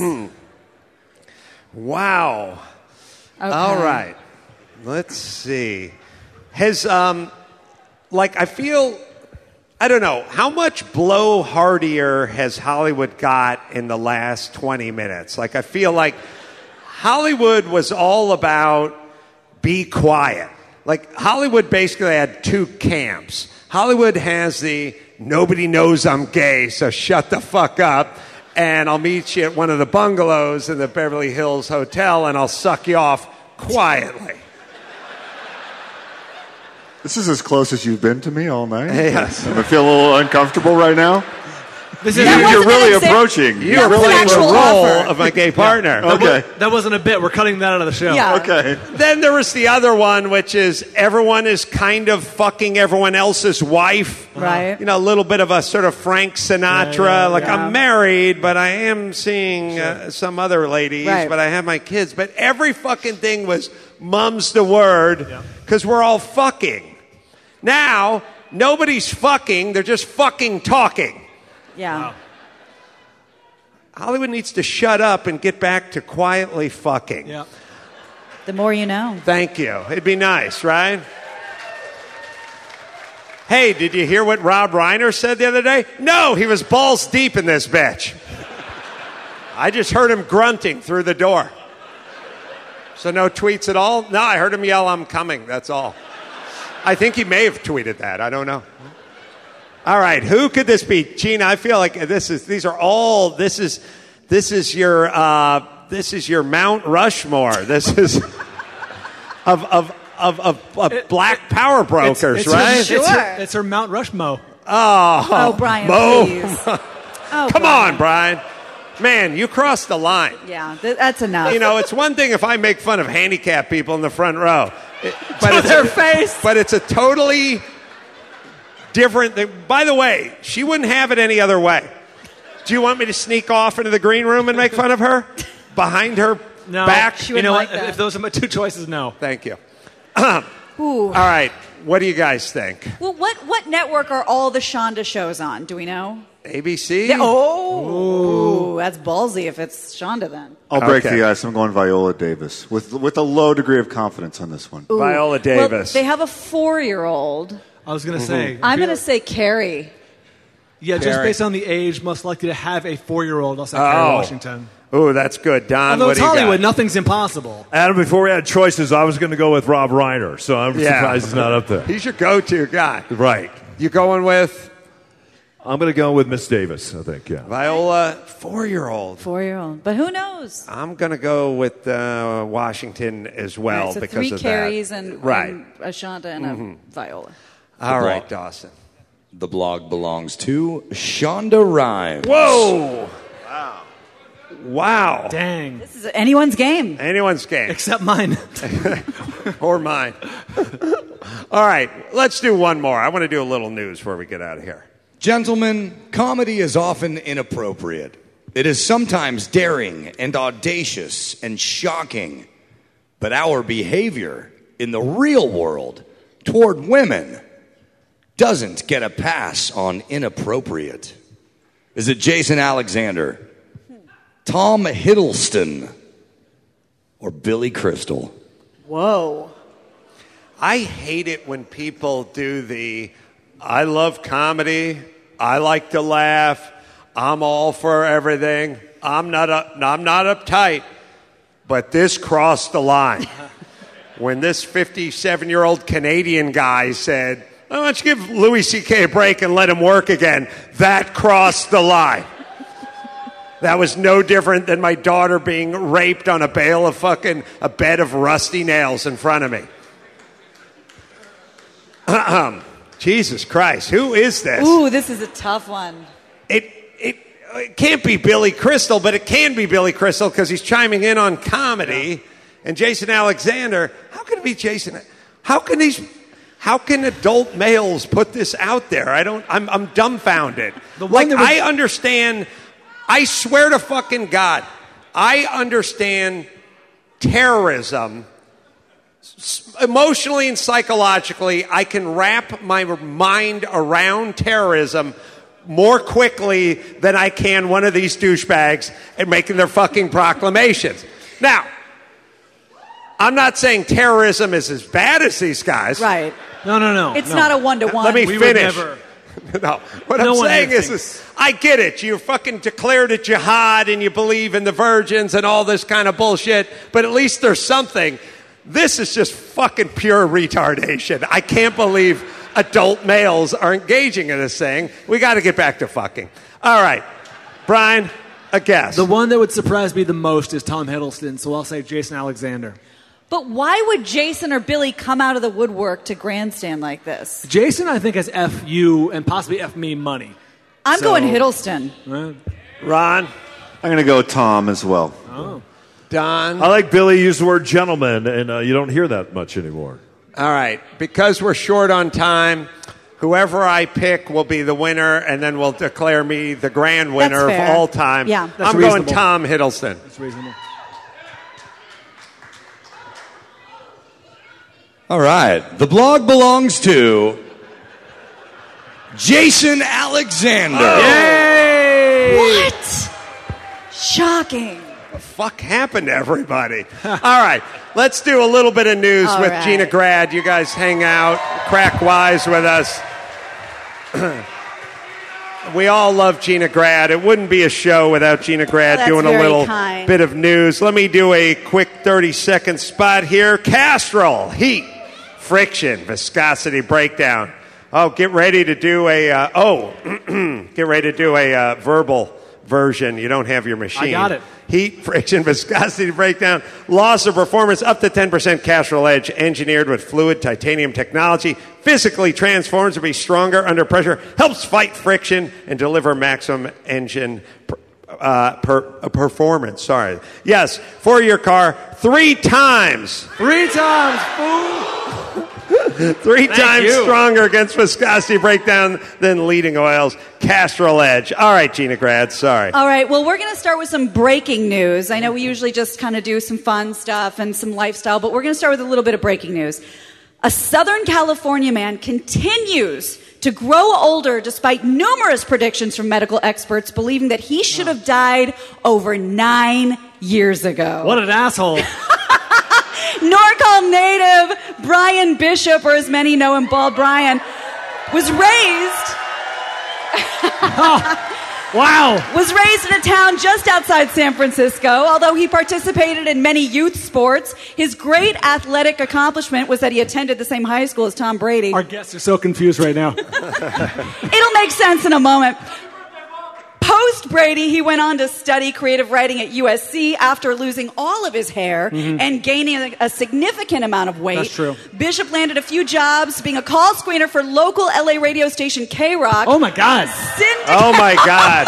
B: Wow.
D: Okay.
B: All right. Let's see. Has, um, like, I feel, I don't know, how much blowhardier has Hollywood got in the last twenty minutes? Like, I feel like Hollywood was all about be quiet. Like, Hollywood basically had two camps. Hollywood has the nobody knows I'm gay, so shut the fuck up, and I'll meet you at one of the bungalows in the Beverly Hills Hotel, and I'll suck you off quietly.
H: This is as close as you've been to me all night.
B: Yes.
H: I feel a little uncomfortable right now.
C: This
H: You,
C: is
D: That
H: you're
D: wasn't
H: really
D: an exa-
H: approaching.
B: You're
D: That was an
B: playing the
D: actual
B: role
D: offer.
B: of my gay partner.
H: Okay.
C: That wasn't a bit. We're cutting that out of the show.
D: Yeah.
H: Okay.
B: Then there was the other one, which is everyone is kind of fucking everyone else's wife.
D: Right.
B: You know, a little bit of a sort of Frank Sinatra.
C: Yeah, yeah,
B: like,
D: yeah.
B: I'm married, but I am seeing uh, some other ladies,
D: Right.
B: but I have my kids. But every fucking thing was mum's the word because we're all fucking. Now, nobody's fucking. They're just fucking talking.
D: Yeah.
B: Hollywood needs to shut up and get back to quietly fucking.
C: Yeah.
D: The more you know.
B: Thank you. It'd be nice, right? Hey, did you hear what Rob Reiner said the other day? No, he was balls deep in this bitch. I just heard him grunting through the door. So no tweets at all? No, I heard him yell, I'm coming. That's all. I think he may have tweeted that. I don't know. All right, who could this be? Gina, I feel like this is these are all this is this is your uh, this is your Mount Rushmore. This is of of of, of, of
C: It-
B: black power brokers,
C: It's- it's
B: right?
C: Her,
D: Sure.
C: it's, her, it's her Mount Rushmo.
B: Oh,
D: Oh, Brian,
B: Mo.
D: please. Oh,
B: Come
D: Brian.
B: on, Brian. Man, you crossed the line.
D: Yeah, th- that's enough.
B: You know, it's one thing if I make fun of handicapped people in the front row, It- but
C: To
B: it's
C: their
B: a,
C: face.
B: But it's a totally different thing. By the way, she wouldn't have it any other way. Do you want me to sneak off into the green room and make fun of her behind her
C: No.
B: back?
D: She
C: You
D: wouldn't
C: know
D: like
C: what?
D: that.
C: If those are my two choices, no.
B: Thank you.
D: Ooh.
B: All right, what do you guys think?
D: Well, what what network are all the Shonda shows on? Do we know?
B: A B C?
D: Yeah, oh, Ooh, that's ballsy if it's Shonda then.
H: I'll break
B: Okay.
H: the ice. I'm going Viola Davis with with a low degree of confidence on this one.
D: Ooh.
B: Viola
D: Well,
B: Davis.
D: they have a four-year-old.
C: I was going to say.
D: I'm going to say Carrie.
C: Yeah, just
B: Carrie.
C: based on the age, most likely to have a four-year-old. I'll say Kerry Washington.
B: Oh, that's good. Don,
C: Although
B: what
C: it's
B: do you
C: Hollywood,
B: got?
C: nothing's impossible.
I: Adam, before we had choices, I was going to go with Rob Reiner, so I'm
B: Yeah.
I: surprised he's not up there.
B: He's your go-to guy.
I: Right.
B: You going with
I: I'm going to go with Miss Davis, I think, yeah.
B: Viola, four-year-old?
D: Four-year-old. But who knows?
B: I'm going to go with uh, Washington as well
D: Right, so
B: because
D: three
B: of
D: Carries
B: that.
D: and,
B: right.
D: and a Shonda and a Viola.
B: All
A: The
B: right,
A: block.
B: Dawson.
A: The blog belongs to Shonda Rhimes.
B: Whoa! Wow! Wow!
C: Dang.
D: This is anyone's game.
B: Anyone's game
C: Except mine.
B: or mine. All right, let's do one more. I want to do a little news before we get out of here.
A: Gentlemen, comedy is often inappropriate. It is sometimes daring and audacious and shocking. But our behavior in the real world toward women doesn't get a pass on inappropriate. Is it Jason Alexander, Tom Hiddleston, or Billy Crystal?
D: Whoa.
B: I hate it when people do the I love comedy, I like to laugh, I'm all for everything, I'm not up, I'm not uptight, but this crossed the line. When this fifty-seven-year-old Canadian guy said, why don't you give Louis C K a break and let him work again, that crossed the line. That was no different than my daughter being raped on a bale of fucking, a bed of rusty nails in front of me. Jesus Christ, who is this?
D: Ooh, this is a tough one.
B: It, it, it can't be Billy Crystal, but it can be Billy Crystal because he's chiming in on comedy. And Jason Alexander, how can it be Jason? How can these, how can adult males put this out there? I don't, I'm, I'm dumbfounded.
C: The one
B: Like,
C: that was-
B: I understand, I swear to fucking God, I understand terrorism. S- Emotionally and psychologically, I can wrap my mind around terrorism more quickly than I can one of these douchebags and making their fucking proclamations. Now, I'm not saying terrorism is as bad as these guys.
D: Right.
C: No, no, no.
D: It's
C: no.
D: not a one-to-one.
B: Let me
C: We would
B: finish.
C: never.
B: No, what
C: No
B: I'm
C: one
B: saying
C: here
B: is,
C: thinks-
B: is, I get it. You fucking declared a jihad and you believe in the virgins and all this kind of bullshit, but at least there's something. This is just fucking pure retardation. I can't believe adult males are engaging in this thing. We got to get back to fucking. All right, Brian, a guess.
C: The one that would surprise me the most is Tom Hiddleston, so I'll say Jason Alexander.
D: But why would Jason or Billy come out of the woodwork to grandstand like this?
C: Jason, I think, has F you and possibly F me money.
D: I'm
C: So-
D: going Hiddleston.
C: Right?
B: Ron,
H: I'm going to go Tom as well.
C: Oh.
B: Don.
I: I like Billy used the word gentleman, and uh, you don't hear that much anymore.
B: All right, because we're short on time, whoever I pick will be the winner, and then we'll declare me the grand winner
D: That's
B: of
D: fair.
B: all time.
D: Yeah.
C: That's
B: I'm going
C: reasonable.
B: Tom Hiddleston.
C: That's reasonable.
A: All right. The blog belongs to Jason Alexander.
D: What? Shocking.
B: What the fuck happened to everybody? All right, let's do a little bit of news
D: All
B: with
D: right.
B: Gina Grad. You guys hang out, crack wise with us. We all love Gina Grad. It wouldn't be a show without Gina Grad
D: That's
B: doing a
D: very
B: little
D: kind.
B: bit of news. Let me do a quick thirty-second spot here. Castrol, heat, friction, viscosity breakdown. Oh, get ready to do a, uh, oh, get ready to do a uh, verbal version. You don't have your machine.
C: I got it.
B: Heat, friction, viscosity breakdown, loss of performance, up to ten percent Castrol Edge, engineered with fluid titanium technology, physically transforms to be stronger under pressure, helps fight friction, and deliver maximum engine per, uh, per, uh, performance. Sorry. Yes, for your car, three times.
C: Three times, fool.
B: Three
C: Thank
B: times
C: you.
B: stronger against viscosity breakdown than leading oils. Castrol Edge. All right, Gina Grad, sorry.
D: All right, well, we're going to start with some breaking news. I know we usually just kind of do some fun stuff and some lifestyle, but we're going to start with a little bit of breaking news. A Southern California man continues to grow older despite numerous predictions from medical experts believing that he should have died over nine years ago.
C: What an asshole.
D: NorCal native Brian Bishop, or as many know him, Bald Brian, was raised
C: Wow.
D: was raised in a town just outside San Francisco. Although he participated in many youth sports, his great athletic accomplishment was that he attended the same high school as Tom Brady.
C: Our guests are so confused right now.
D: It'll make sense in a moment. Post Brady, he went on to study creative writing at U S C after losing all of his hair and gaining a, a significant amount of weight.
C: That's true.
D: Bishop landed a few jobs being a call screener for local L A radio station K-Rock.
C: Oh, my God.
D: Syndicate-
B: Oh, my God.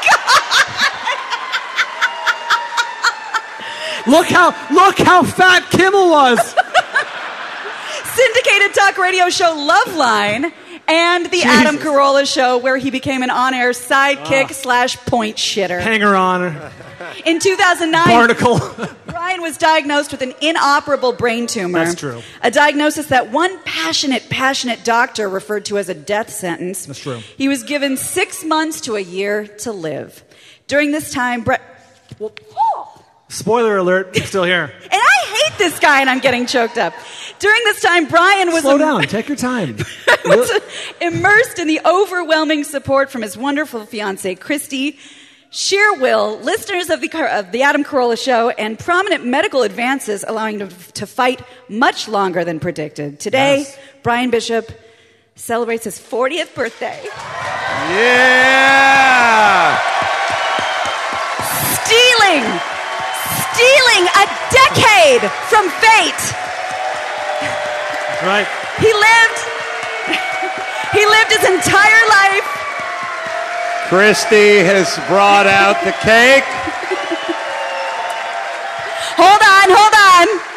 C: Look how look how fat Kimmel was.
D: syndicated talk radio show Loveline, and the Adam Carolla Show, where he became an on-air sidekick slash point shitter.
C: Hanger on.
D: In two thousand nine,
C: Barnacle.
D: Brian was diagnosed with an inoperable brain tumor.
C: That's true.
D: A diagnosis that one passionate, passionate doctor referred to as a death sentence.
C: That's true.
D: He was given six months to a year to live. During this time, Brett... Well, oh.
C: Spoiler alert, still here.
D: And I hate this guy, and I'm getting choked up. During this time, Brian was...
C: Slow
D: im-
C: down. Take your time.
D: was immersed in the overwhelming support from his wonderful fiancée, Christy. Sheer will, listeners of the, of the Adam Carolla Show, and prominent medical advances allowing him to fight much longer than predicted. Today,
C: Yes.
D: Brian Bishop celebrates his fortieth birthday.
B: Yeah!
D: Stealing, stealing a decade from fate.
C: Right.
D: He lived, he lived his entire life.
B: Christy has brought out the cake.
D: Hold on, hold on.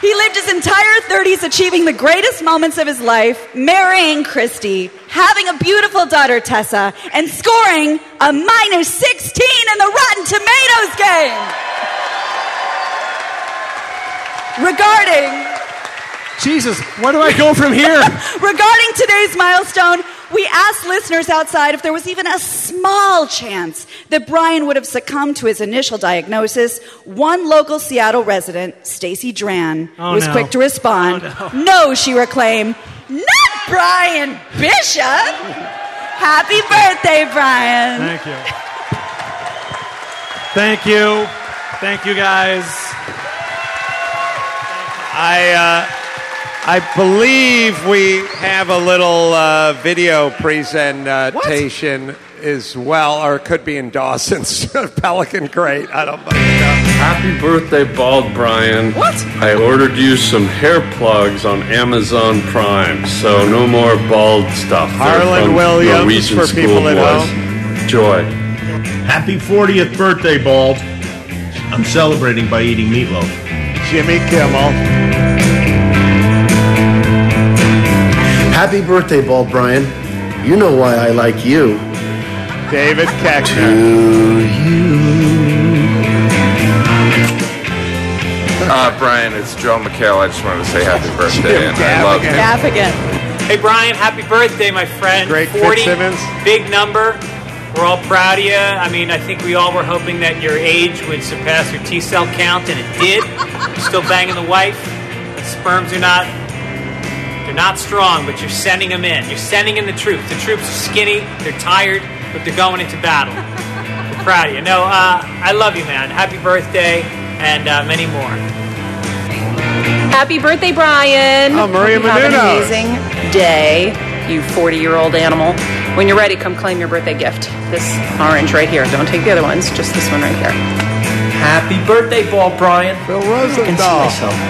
D: He lived his entire thirties achieving the greatest moments of his life, marrying Christy, having a beautiful daughter, Tessa, and scoring a minus sixteen in the Rotten Tomatoes game. Regarding...
C: Jesus, where do I go from here?
D: Regarding today's milestone, we asked listeners outside if there was even a small chance that Brian would have succumbed to his initial diagnosis. One local Seattle resident, Stacy Dran,
C: oh,
D: was
C: no.
D: quick to respond.
C: Oh,
D: no. no, she proclaimed, not Brian Bishop. Happy birthday, Brian.
C: Thank you. Thank you. Thank you, guys.
B: I... Uh... I believe we have a little uh, video presentation what? as well, or it could be in Dawson's Pelican Crate. I don't know.
J: Happy birthday, Bald Brian.
D: What?
J: I ordered you some hair plugs on Amazon Prime, so no more bald stuff.
B: Harlan Williams
J: Norwegian
B: for people at
J: boys.
B: home.
J: Joy.
K: Happy fortieth birthday, Bald. I'm celebrating by eating meatloaf.
B: Jimmy Kimmel.
L: Happy birthday, Bald Brian. You know why I like you.
B: David Koechner.
L: To you.
M: Uh, Brian, it's Joe McHale. I just wanted to say happy birthday, and I love you.
D: Gaffigan.
N: Hey, Brian, happy birthday, my friend.
B: Great
N: forty,
B: Fitzsimmons.
N: Big number. We're all proud of you. I mean, I think we all were hoping that your age would surpass your T-cell count, and it did. You're still banging the wife. The sperms are not... They're not strong, but you're sending them in. You're sending in the troops. The troops are skinny, they're tired, but they're going into battle. We're proud of you. No, uh, I love you, man. Happy birthday, and uh, many more.
O: Happy birthday, Brian.
B: Oh, Maria
O: Hope you have an
B: Menounos.
O: amazing day, you forty-year-old animal. When you're ready, come claim your birthday gift. This orange right here. Don't take the other ones, just this one right here.
N: Happy birthday, Bald Brian.
B: Bill Rosendahl.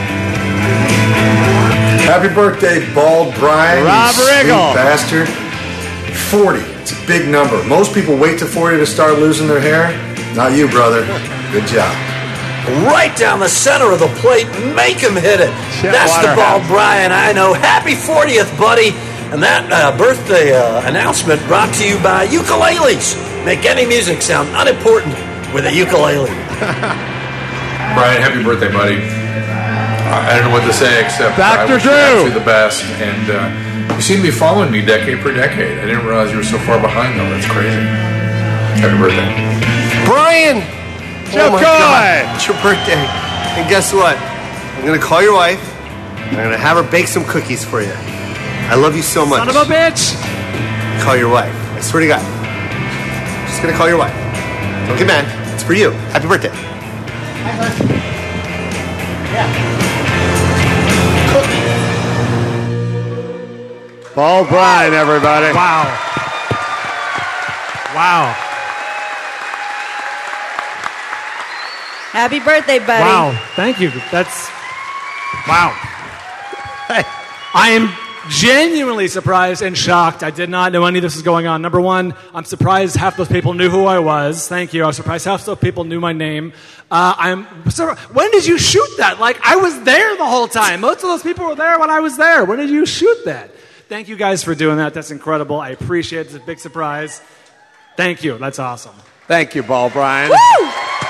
L: Happy birthday, Bald Brian.
B: Rob
L: you sweet
B: Riggle.
L: bastard. forty. It's a big number. Most people wait to forty to start losing their hair. Not you, brother. Good job.
P: Right down the center of the plate. Make him hit it.
B: Chet
P: That's the
B: Waterhouse.
P: Bald Brian I know. Happy fortieth, buddy. And that uh, birthday uh, announcement brought to you by ukuleles. Make any music sound unimportant with a ukulele.
M: Brian, happy birthday, buddy. I don't know what to say except I
B: Doctor
M: wish you
B: Drew.
M: absolutely the best. And uh, you seem to be following me decade per decade. I didn't realize you were so far behind, though. That's crazy. Happy birthday.
Q: Brian!
B: Joe
Q: oh my
B: Coy.
Q: God, it's your birthday. And guess what? I'm going to call your wife. And I'm going to have her bake some cookies for you. I love you so much.
C: Son of a bitch!
Q: Call your wife. I swear to God. Just going to call your wife. Don't get mad. It's for you. Happy birthday.
B: Bald Brian, everybody.
C: Wow. Wow.
D: Happy birthday, buddy.
C: Wow. Thank you. That's... Wow. I am genuinely surprised and shocked. I did not know any of this was going on. Number one, I'm surprised half those people knew who I was. Thank you. I was surprised half those people knew my name. Uh, I'm sur- When did you shoot that? Like, I was there the whole time. Most of those people were there when I was there. When did you shoot that? Thank you guys for doing that. That's incredible. I appreciate it. It's a big surprise. Thank you. That's awesome.
B: Thank you, Bald Brian.
D: Woo!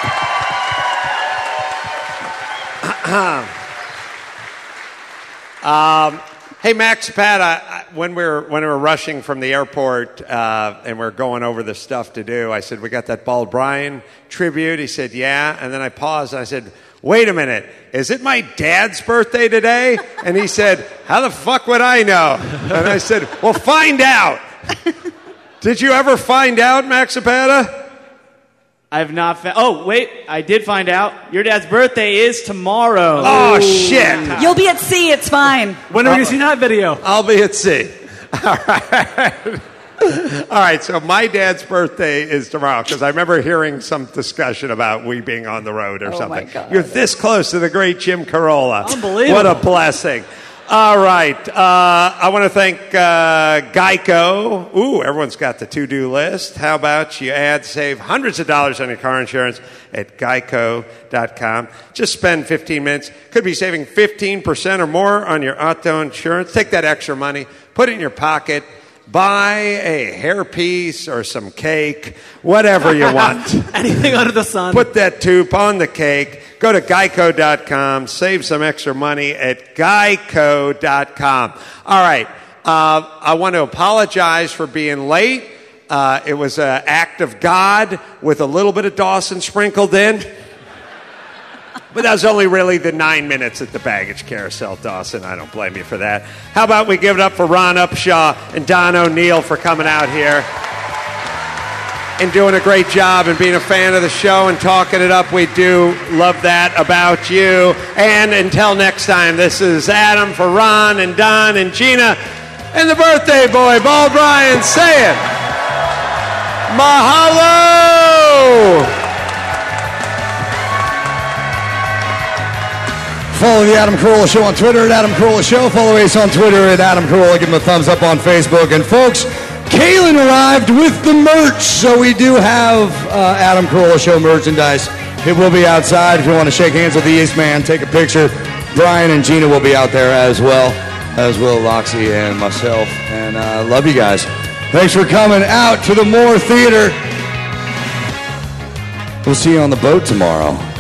B: um, hey, Max, Pat, I, I, when we were when we were rushing from the airport uh, and we are going over the stuff to do, I said, "We got that Bald Brian tribute." He said, "Yeah," and then I paused and I said, "Wait a minute, is it my dad's birthday today?" And he said, "How the fuck would I know?" And I said, "Well, find out." Did you ever find out, Max Zapata?
R: I've not found... Oh, wait. I did find out. Your dad's birthday is tomorrow.
B: Oh, shit.
D: You'll be at sea. It's fine.
C: When are we going to see that video?
B: I'll be at sea. All right. All right, so my dad's birthday is tomorrow because I remember hearing some discussion about we being on the road or
D: Oh,
B: something.
D: my God.
B: You're this close to the great Jim Carolla.
C: Unbelievable.
B: What a blessing. All right. Uh, I want to thank uh, Geico. Ooh, everyone's got the to-do list. How about you add, save hundreds of dollars on your car insurance at geico dot com. Just spend fifteen minutes. Could be saving fifteen percent or more on your auto insurance. Take that extra money, put it in your pocket, buy a hairpiece or some cake, whatever you want.
C: Anything under the sun.
B: Put that tube on the cake. Go to geico dot com. Save some extra money at geico dot com. All right. Uh, I want to apologize for being late. Uh, it was an act of God with a little bit of Dawson sprinkled in. But that was only really the nine minutes at the baggage carousel, Dawson. I don't blame you for that. How about we give it up for Ron Upshaw and Don O'Neill for coming out here and doing a great job and being a fan of the show and talking it up. We do love that about you. And until next time, this is Adam for Ron and Don and Gina and the birthday boy, Ball Bryan, saying mahalo!
A: Follow the Adam Carolla Show on Twitter at Adam Carolla Show. Follow Ace on Twitter at Adam Carolla. Give him a thumbs up on Facebook. And folks, Kaylin arrived with the merch, so we do have uh, Adam Carolla Show merchandise. It will be outside. If you want to shake hands with the East Man, take a picture. Brian and Gina will be out there as well, as will Loxy and myself. And I uh, love you guys. Thanks for coming out to the Moore Theater. We'll see you on the boat tomorrow.